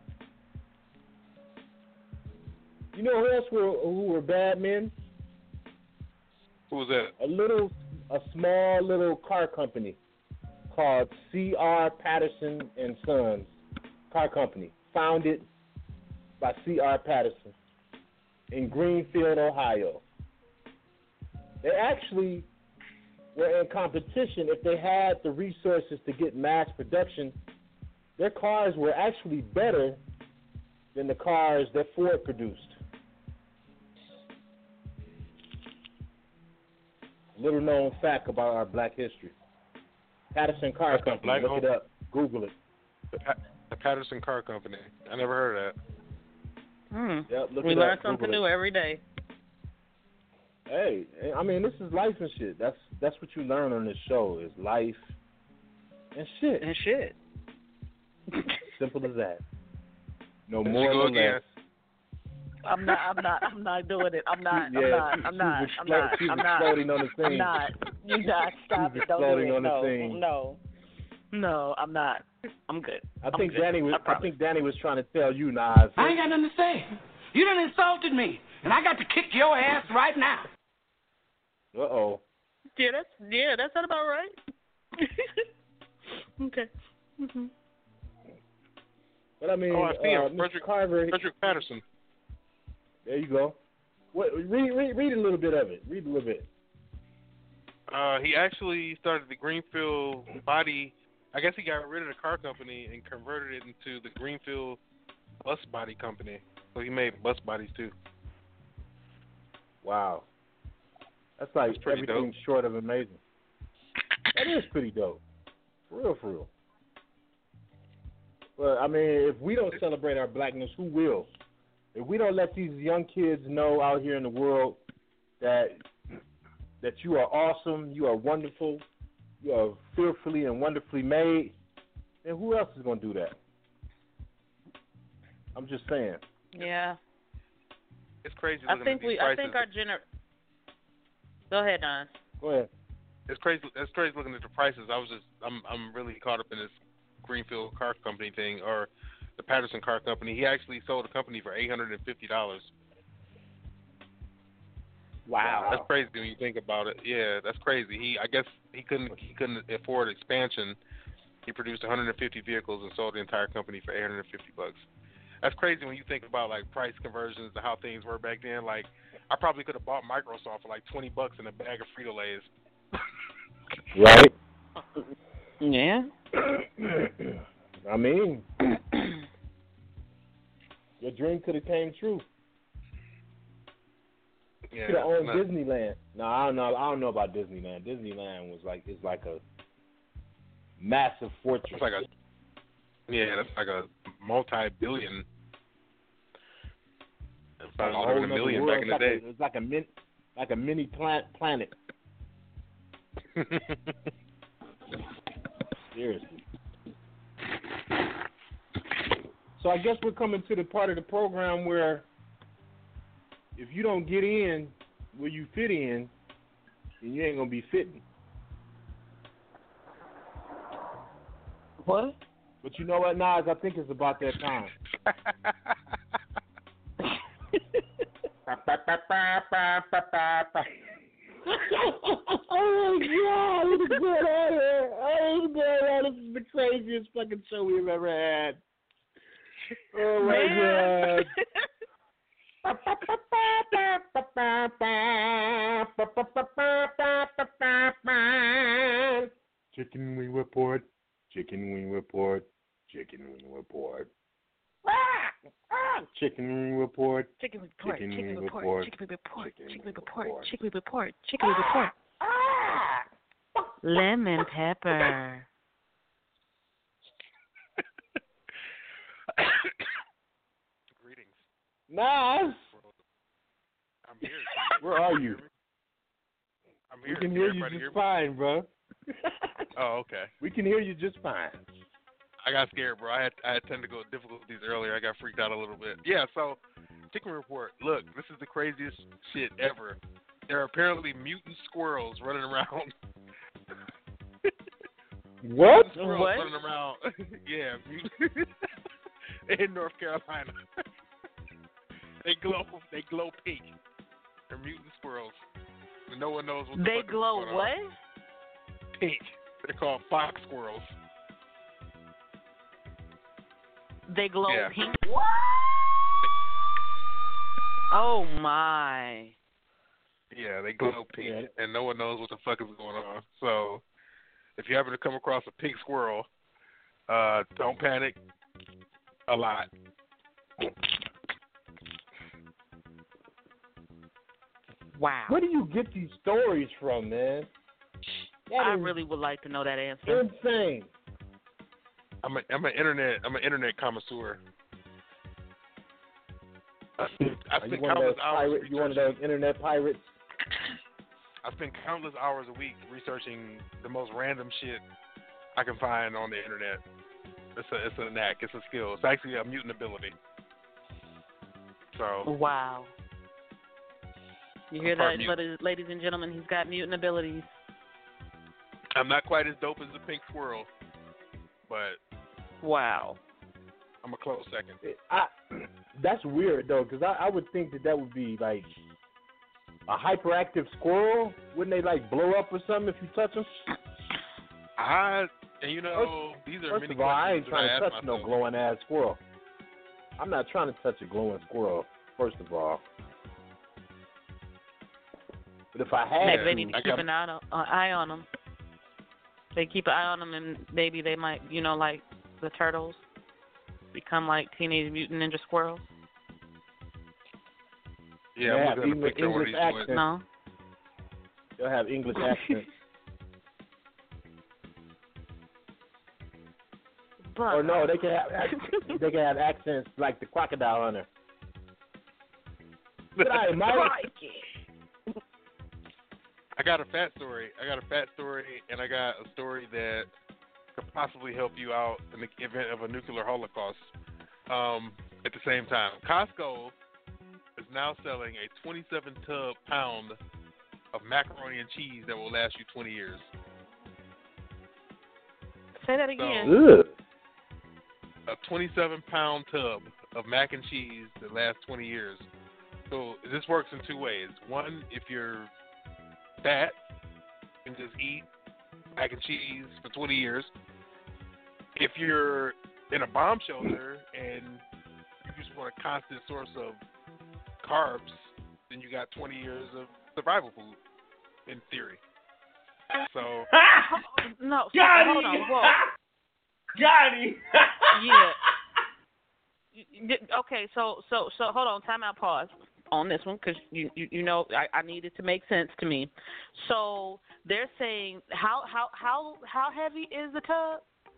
You know who else who were bad men? Who was that? A small little car company called C.R. Patterson and Sons Car Company, founded by C.R. Patterson in Greenfield, Ohio. They actually were in competition. If they had the resources to get mass production, their cars were actually better than the cars that Ford produced. Little known fact about our black history. Patterson Car Company. Look it up. Google it. The Patterson Car Company. I never heard of that. Yep, look We it learn up. something Google new it. every day. Hey, I mean, this is life and shit. That's what you learn on this show is life and shit. And shit. Simple as that. No There more, you go no again. less. I'm not doing it. I'm not. She was exploding on the scene. I'm not. You not. Stop She's it. Don't do exploding it. on the scene. No, I'm not. I'm good. I think good. Danny was. I I think Danny was trying to tell you, Nas. I ain't got nothing to say. You done insulted me, and I got to kick your ass right now. Uh-oh. Yeah, that's not about right. Okay. Mm-hmm. But I mean, I see him. Mr. Carver. Frederick Patterson. There you go. Read a little bit of it. Read a little bit. He actually started the Greenfield Body. I guess he got rid of the car company and converted it into the Greenfield Bus Body Company. So he made bus bodies too. Wow. That's like pretty everything dope. short of amazing. That is pretty dope. For real. But, I mean, if we don't celebrate our blackness, who will? If we don't let these young kids know out here in the world that you are awesome, you are wonderful, you are fearfully and wonderfully made, then who else is going to do that? I'm just saying. Yeah. It's crazy. I looking think at these prices. our Go ahead, Don. Go ahead. It's crazy looking at the prices. I'm really caught up in this Greenfield Car Company thing, or the Patterson Car Company. He actually sold a company for $850. Wow. That's crazy when you think about it. Yeah, that's crazy. I guess he couldn't afford expansion. He produced 150 vehicles and sold the entire company for $850. That's crazy when you think about like price conversions and how things were back then. Like, I probably could have bought Microsoft for like $20 in a bag of Frito-Lays. Right. Yeah. I mean, your dream could have came true. Yeah. Could have owned Disneyland. No, I don't know about Disneyland. Disneyland is like a massive fortress. It's like that's like a multi-billion. It's like $1 million back in the day. It's like a mini planet. Seriously. So I guess we're coming to the part of the program where if you don't get in where you fit in, then you ain't gonna be fitting. What? But you know what, Nas? I think it's about that time. Oh my God! Let's get out of here! Oh my God! This is the craziest fucking show we've ever had. Oh my God! Chicken wing report. Chicken wing report. Chicken wing report. Chicken wing report. Chicken report. Chicken Chicken wing report. report. Chicken report. Chicken Chicken wing report. report. Chicken report. Chicken report. Lemon pepper. Greetings. Nas. I'm here. Where are you? I'm here. We can hear you just fine, bro. Oh, okay. We can hear you just fine. I got scared, bro. I had technical difficulties earlier. I got freaked out a little bit. Yeah, so Chicken Report. Look, this is the craziest shit ever. There are apparently mutant squirrels running around. What? Squirrels What? running around. Yeah, in North Carolina. They glow pink. They're mutant squirrels. And no one knows what the They fuck is glow going on. what? Pink. They're called fox squirrels. They glow Yeah. pink. What? Oh my. Yeah, they glow pink, and no one knows what the fuck is going on. So, if you happen to come across a pink squirrel, don't panic. A lot. Wow. Where do you get these stories from, man? I really would like to know that answer. Insane. I'm an internet connoisseur. I spend countless hours. You one of those internet pirates? I spend countless hours a week researching the most random shit I can find on the internet. It's a knack. It's a skill. It's actually a mutant ability. So. Wow. You hear part that, ladies and gentlemen? He's got mutant abilities. I'm not quite as dope as the pink squirrel, but wow, I'm a close second. That's weird though, because I would think that would be like a hyperactive squirrel. Wouldn't they like blow up or something if you touch them? These are first many of all, I ain't questions trying that I to ask touch myself. no glowing ass squirrel. I'm not trying to touch a glowing squirrel. First of all. But if I had, maybe they need to keep an eye on them. They keep an eye on them, and maybe they might, like the turtles, become like Teenage Mutant Ninja Squirrels. Yeah, I'm looking at a picture of one of these boys. No. They'll have English accents. Or no, they can have accents like the Crocodile Hunter. Good eye, Mike. I got a fat story, and I got a story that could possibly help you out in the event of a nuclear holocaust. At the same time, Costco is now selling a 27 pound of macaroni and cheese that will last you 20 years. Say that again. So, a 27-pound tub of mac and cheese that lasts 20 years So this works in two ways. One, if you're fat and just eat mac and cheese for 20 years. If you're in a bomb shelter and you just want a constant source of carbs, then you got 20 years of survival food, in theory. So no, Got hold him! on, whoa. Got him! Yeah. Okay, so hold on, time out, pause on this one because you know I need it to make sense to me. So they're saying how heavy is the tub?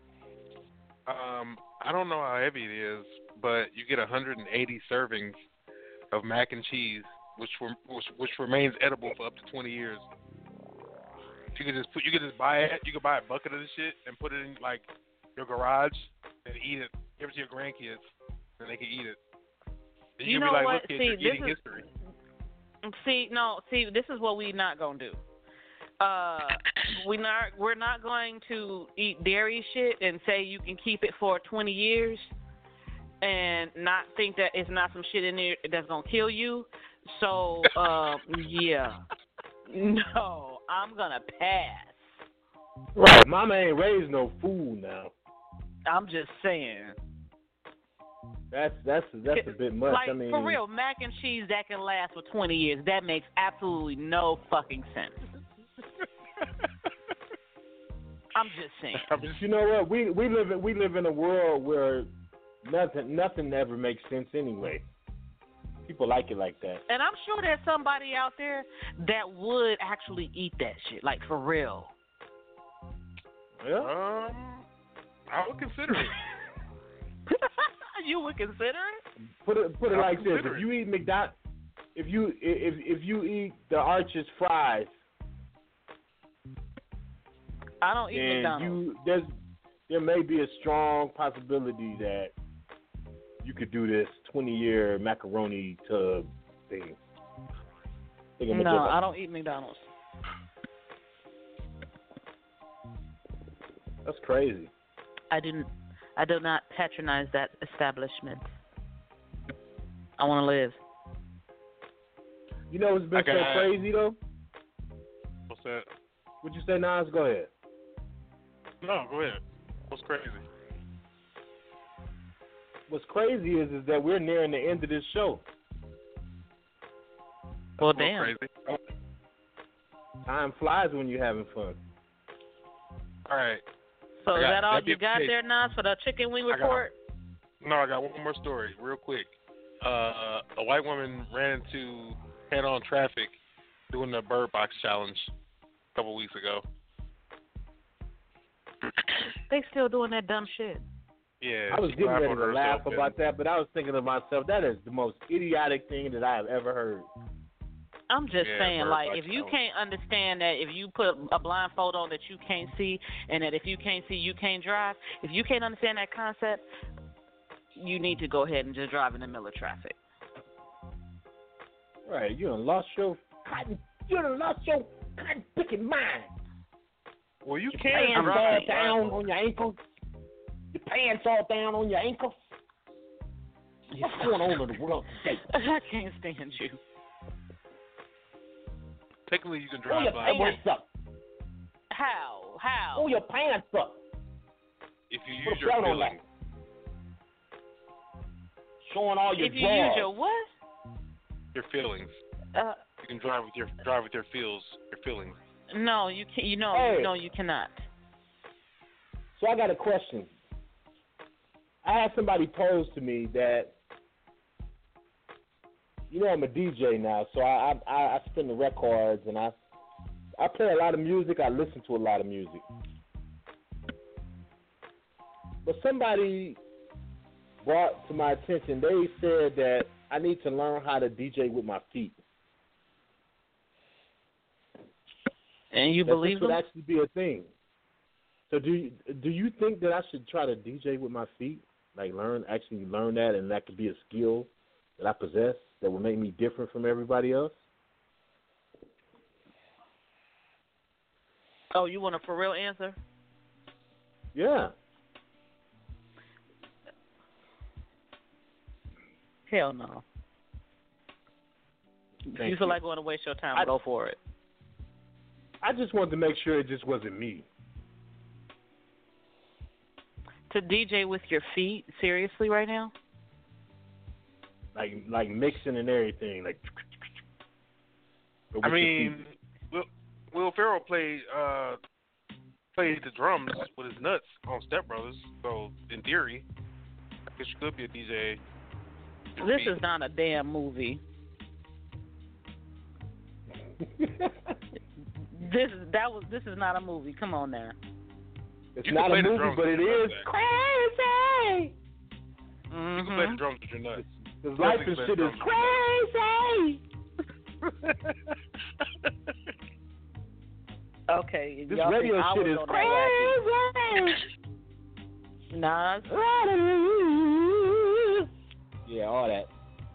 I don't know how heavy it is, but you get 180 servings of mac and cheese, which remains edible for up to 20 years. You could just buy it. You could buy a bucket of this shit and put it in like your garage and eat it. Give it to your grandkids, and they can eat it. Then you can know be like, what? look, kids, you're eating history. See, this is what we're not gonna do. We're not going to eat dairy shit and say you can keep it for 20 years and not think that it's not some shit in there that's gonna kill you. So yeah, no, I'm gonna pass. Right, mama ain't raised no fool now. I'm just saying. That's a bit much. Like, I mean, for real, mac and cheese that can last for 20 years. That makes absolutely no fucking sense. I'm just saying. You know what? We live in a world where nothing ever makes sense anyway. People like it like that. And I'm sure there's somebody out there that would actually eat that shit, like for real. Yeah. I would consider it. You would consider it? Put it like this: consider if you eat if you eat the Archer's fries, I don't eat McDonald's. There may be a strong possibility that you could do this 20-year macaroni tub thing. No, I don't eat McDonald's. That's crazy. I do not patronize that establishment. I want to live. You know what's been so crazy though? What's that? What'd you say, Nas? Go ahead. No, go ahead. What's crazy? What's crazy is that we're nearing the end of this show. Well, That's damn. Crazy. Time flies when you're having fun. All right. So is that all you got there, Nas, for the chicken wing report? I got one more story, real quick. A white woman ran into head-on traffic doing the Bird Box challenge a couple weeks ago. They still doing that dumb shit. Yeah, I was getting ready to laugh about that, but I was thinking to myself, that is the most idiotic thing that I have ever heard. I'm just saying, like, if you can't understand that if you put a blindfold on that you can't see, and that if you can't see, you can't drive, if you can't understand that concept, you need to go ahead and just drive in the middle of traffic. Right, you done lost your cotton picking mind. Well, you your can't pants drive all down on your ankles. Your pants all down on your ankles. What's going on in the world today? I can't stand you. Technically, you can Pull drive your pants up. How? Pull your pants up. if you Put use a your belt on feelings. Showing all your If you drawers. use your what? Your feelings. You can drive with your feelings. No, you can't. Hey. No, you cannot. So I got a question. I had somebody pose to me that, I'm a DJ now, so I spin the records and I play a lot of music. I listen to a lot of music. But somebody brought to my attention, they said that I need to learn how to DJ with my feet. And you believe this would them? actually be a thing. So do you think that I should try to DJ with my feet? Like learn that, and that could be a skill that I possess that would make me different from everybody else? Oh, you want a for real answer? Yeah. Hell no. If you feel like going to waste your time, go for it. I just wanted to make sure it just wasn't me. To DJ with your feet, seriously, right now? Like mixing and everything, like. I mean, Will Ferrell played the drums with his nuts on Step Brothers, so in theory, I guess you could be a DJ. This is not a damn movie. This is not a movie. Come on now. It's not a movie, but it is crazy. You can play the drums with your nuts. His life and shit is crazy. Okay. This radio shit is crazy. Nas. Yeah, all that.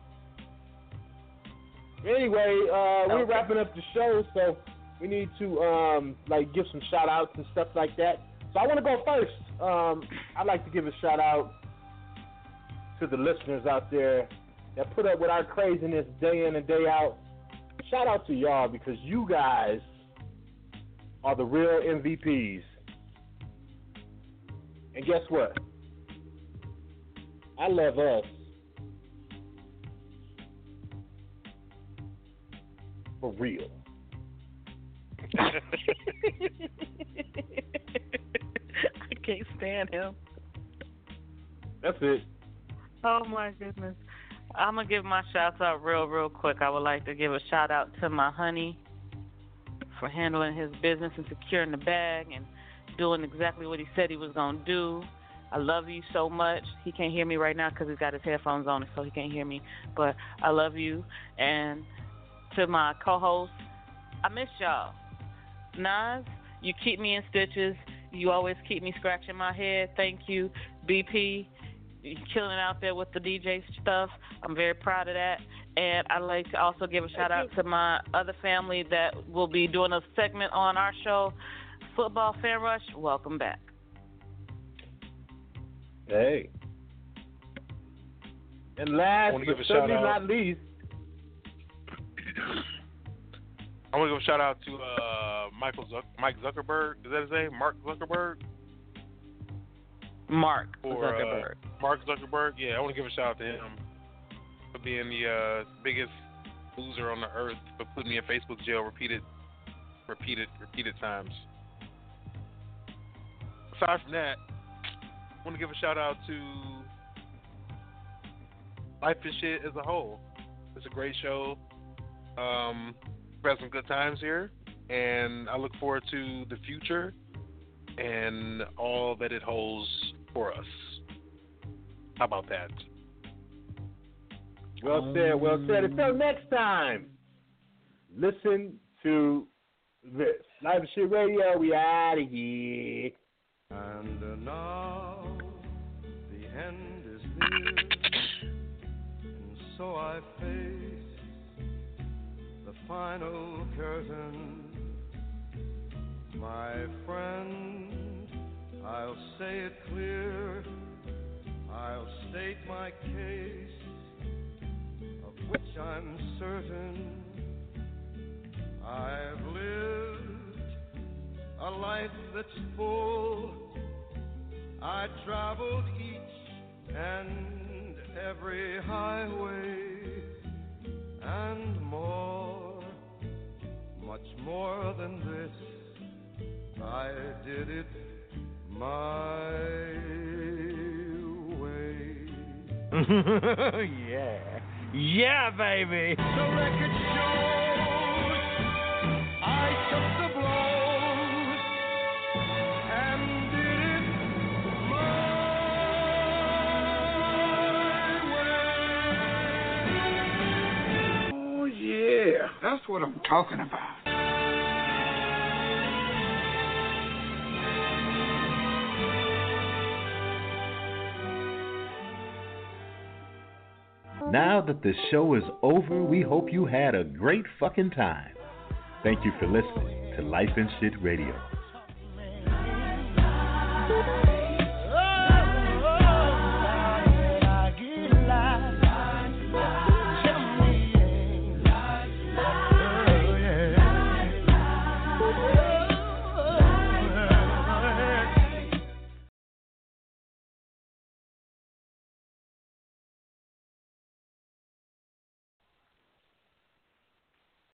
Anyway, we're wrapping up the show, so we need to give some shout outs and stuff like that. So I want to go first. I'd like to give a shout out to the listeners out there that put up with our craziness day in and day out. Shout out to y'all because you guys are the real MVPs. And guess what? I love us. For real. I can't stand him. That's it. Oh my goodness. I'm going to give my shouts out real quick. I would like to give a shout out to my honey for handling his business and securing the bag and doing exactly what he said he was going to do. I love you so much. He can't hear me right now because he's got his headphones on, so he can't hear me. But I love you. And to my co-host, I miss y'all. Nas, you keep me in stitches. You always keep me scratching my head. Thank you. BP, you're killing it out there with the DJ stuff. I'm very proud of that. And I'd like to also give a shout-out to my other family that will be doing a segment on our show, Football Fan Rush. Welcome back. Hey. And last but certainly not least, I want to give a shout out to Mike Zuckerberg. Is that his name? Mark Zuckerberg? Mark Zuckerberg. Mark Zuckerberg. Yeah, I want to give a shout out to him for being the biggest loser on the earth, for putting me in Facebook jail repeated times. Aside from that, I want to give a shout out to Life and Shit as a whole. It's a great show. We've had some good times here, and I look forward to the future and all that it holds for us. How about that? Well said, well said. Until next time, listen to this. Live and Shit Radio, we out of here. And now the end is near, and so I face the final curtain. My friend, I'll say it clear, I'll state my case, of which I'm certain. I've lived a life that's full. I traveled each and every highway and more, much more than this. I did it my way. Yeah, baby. The record shows I took the blows and did it my way. Oh, yeah. That's what I'm talking about. Now that the show is over, we hope you had a great fucking time. Thank you for listening to Life and Shit Radio.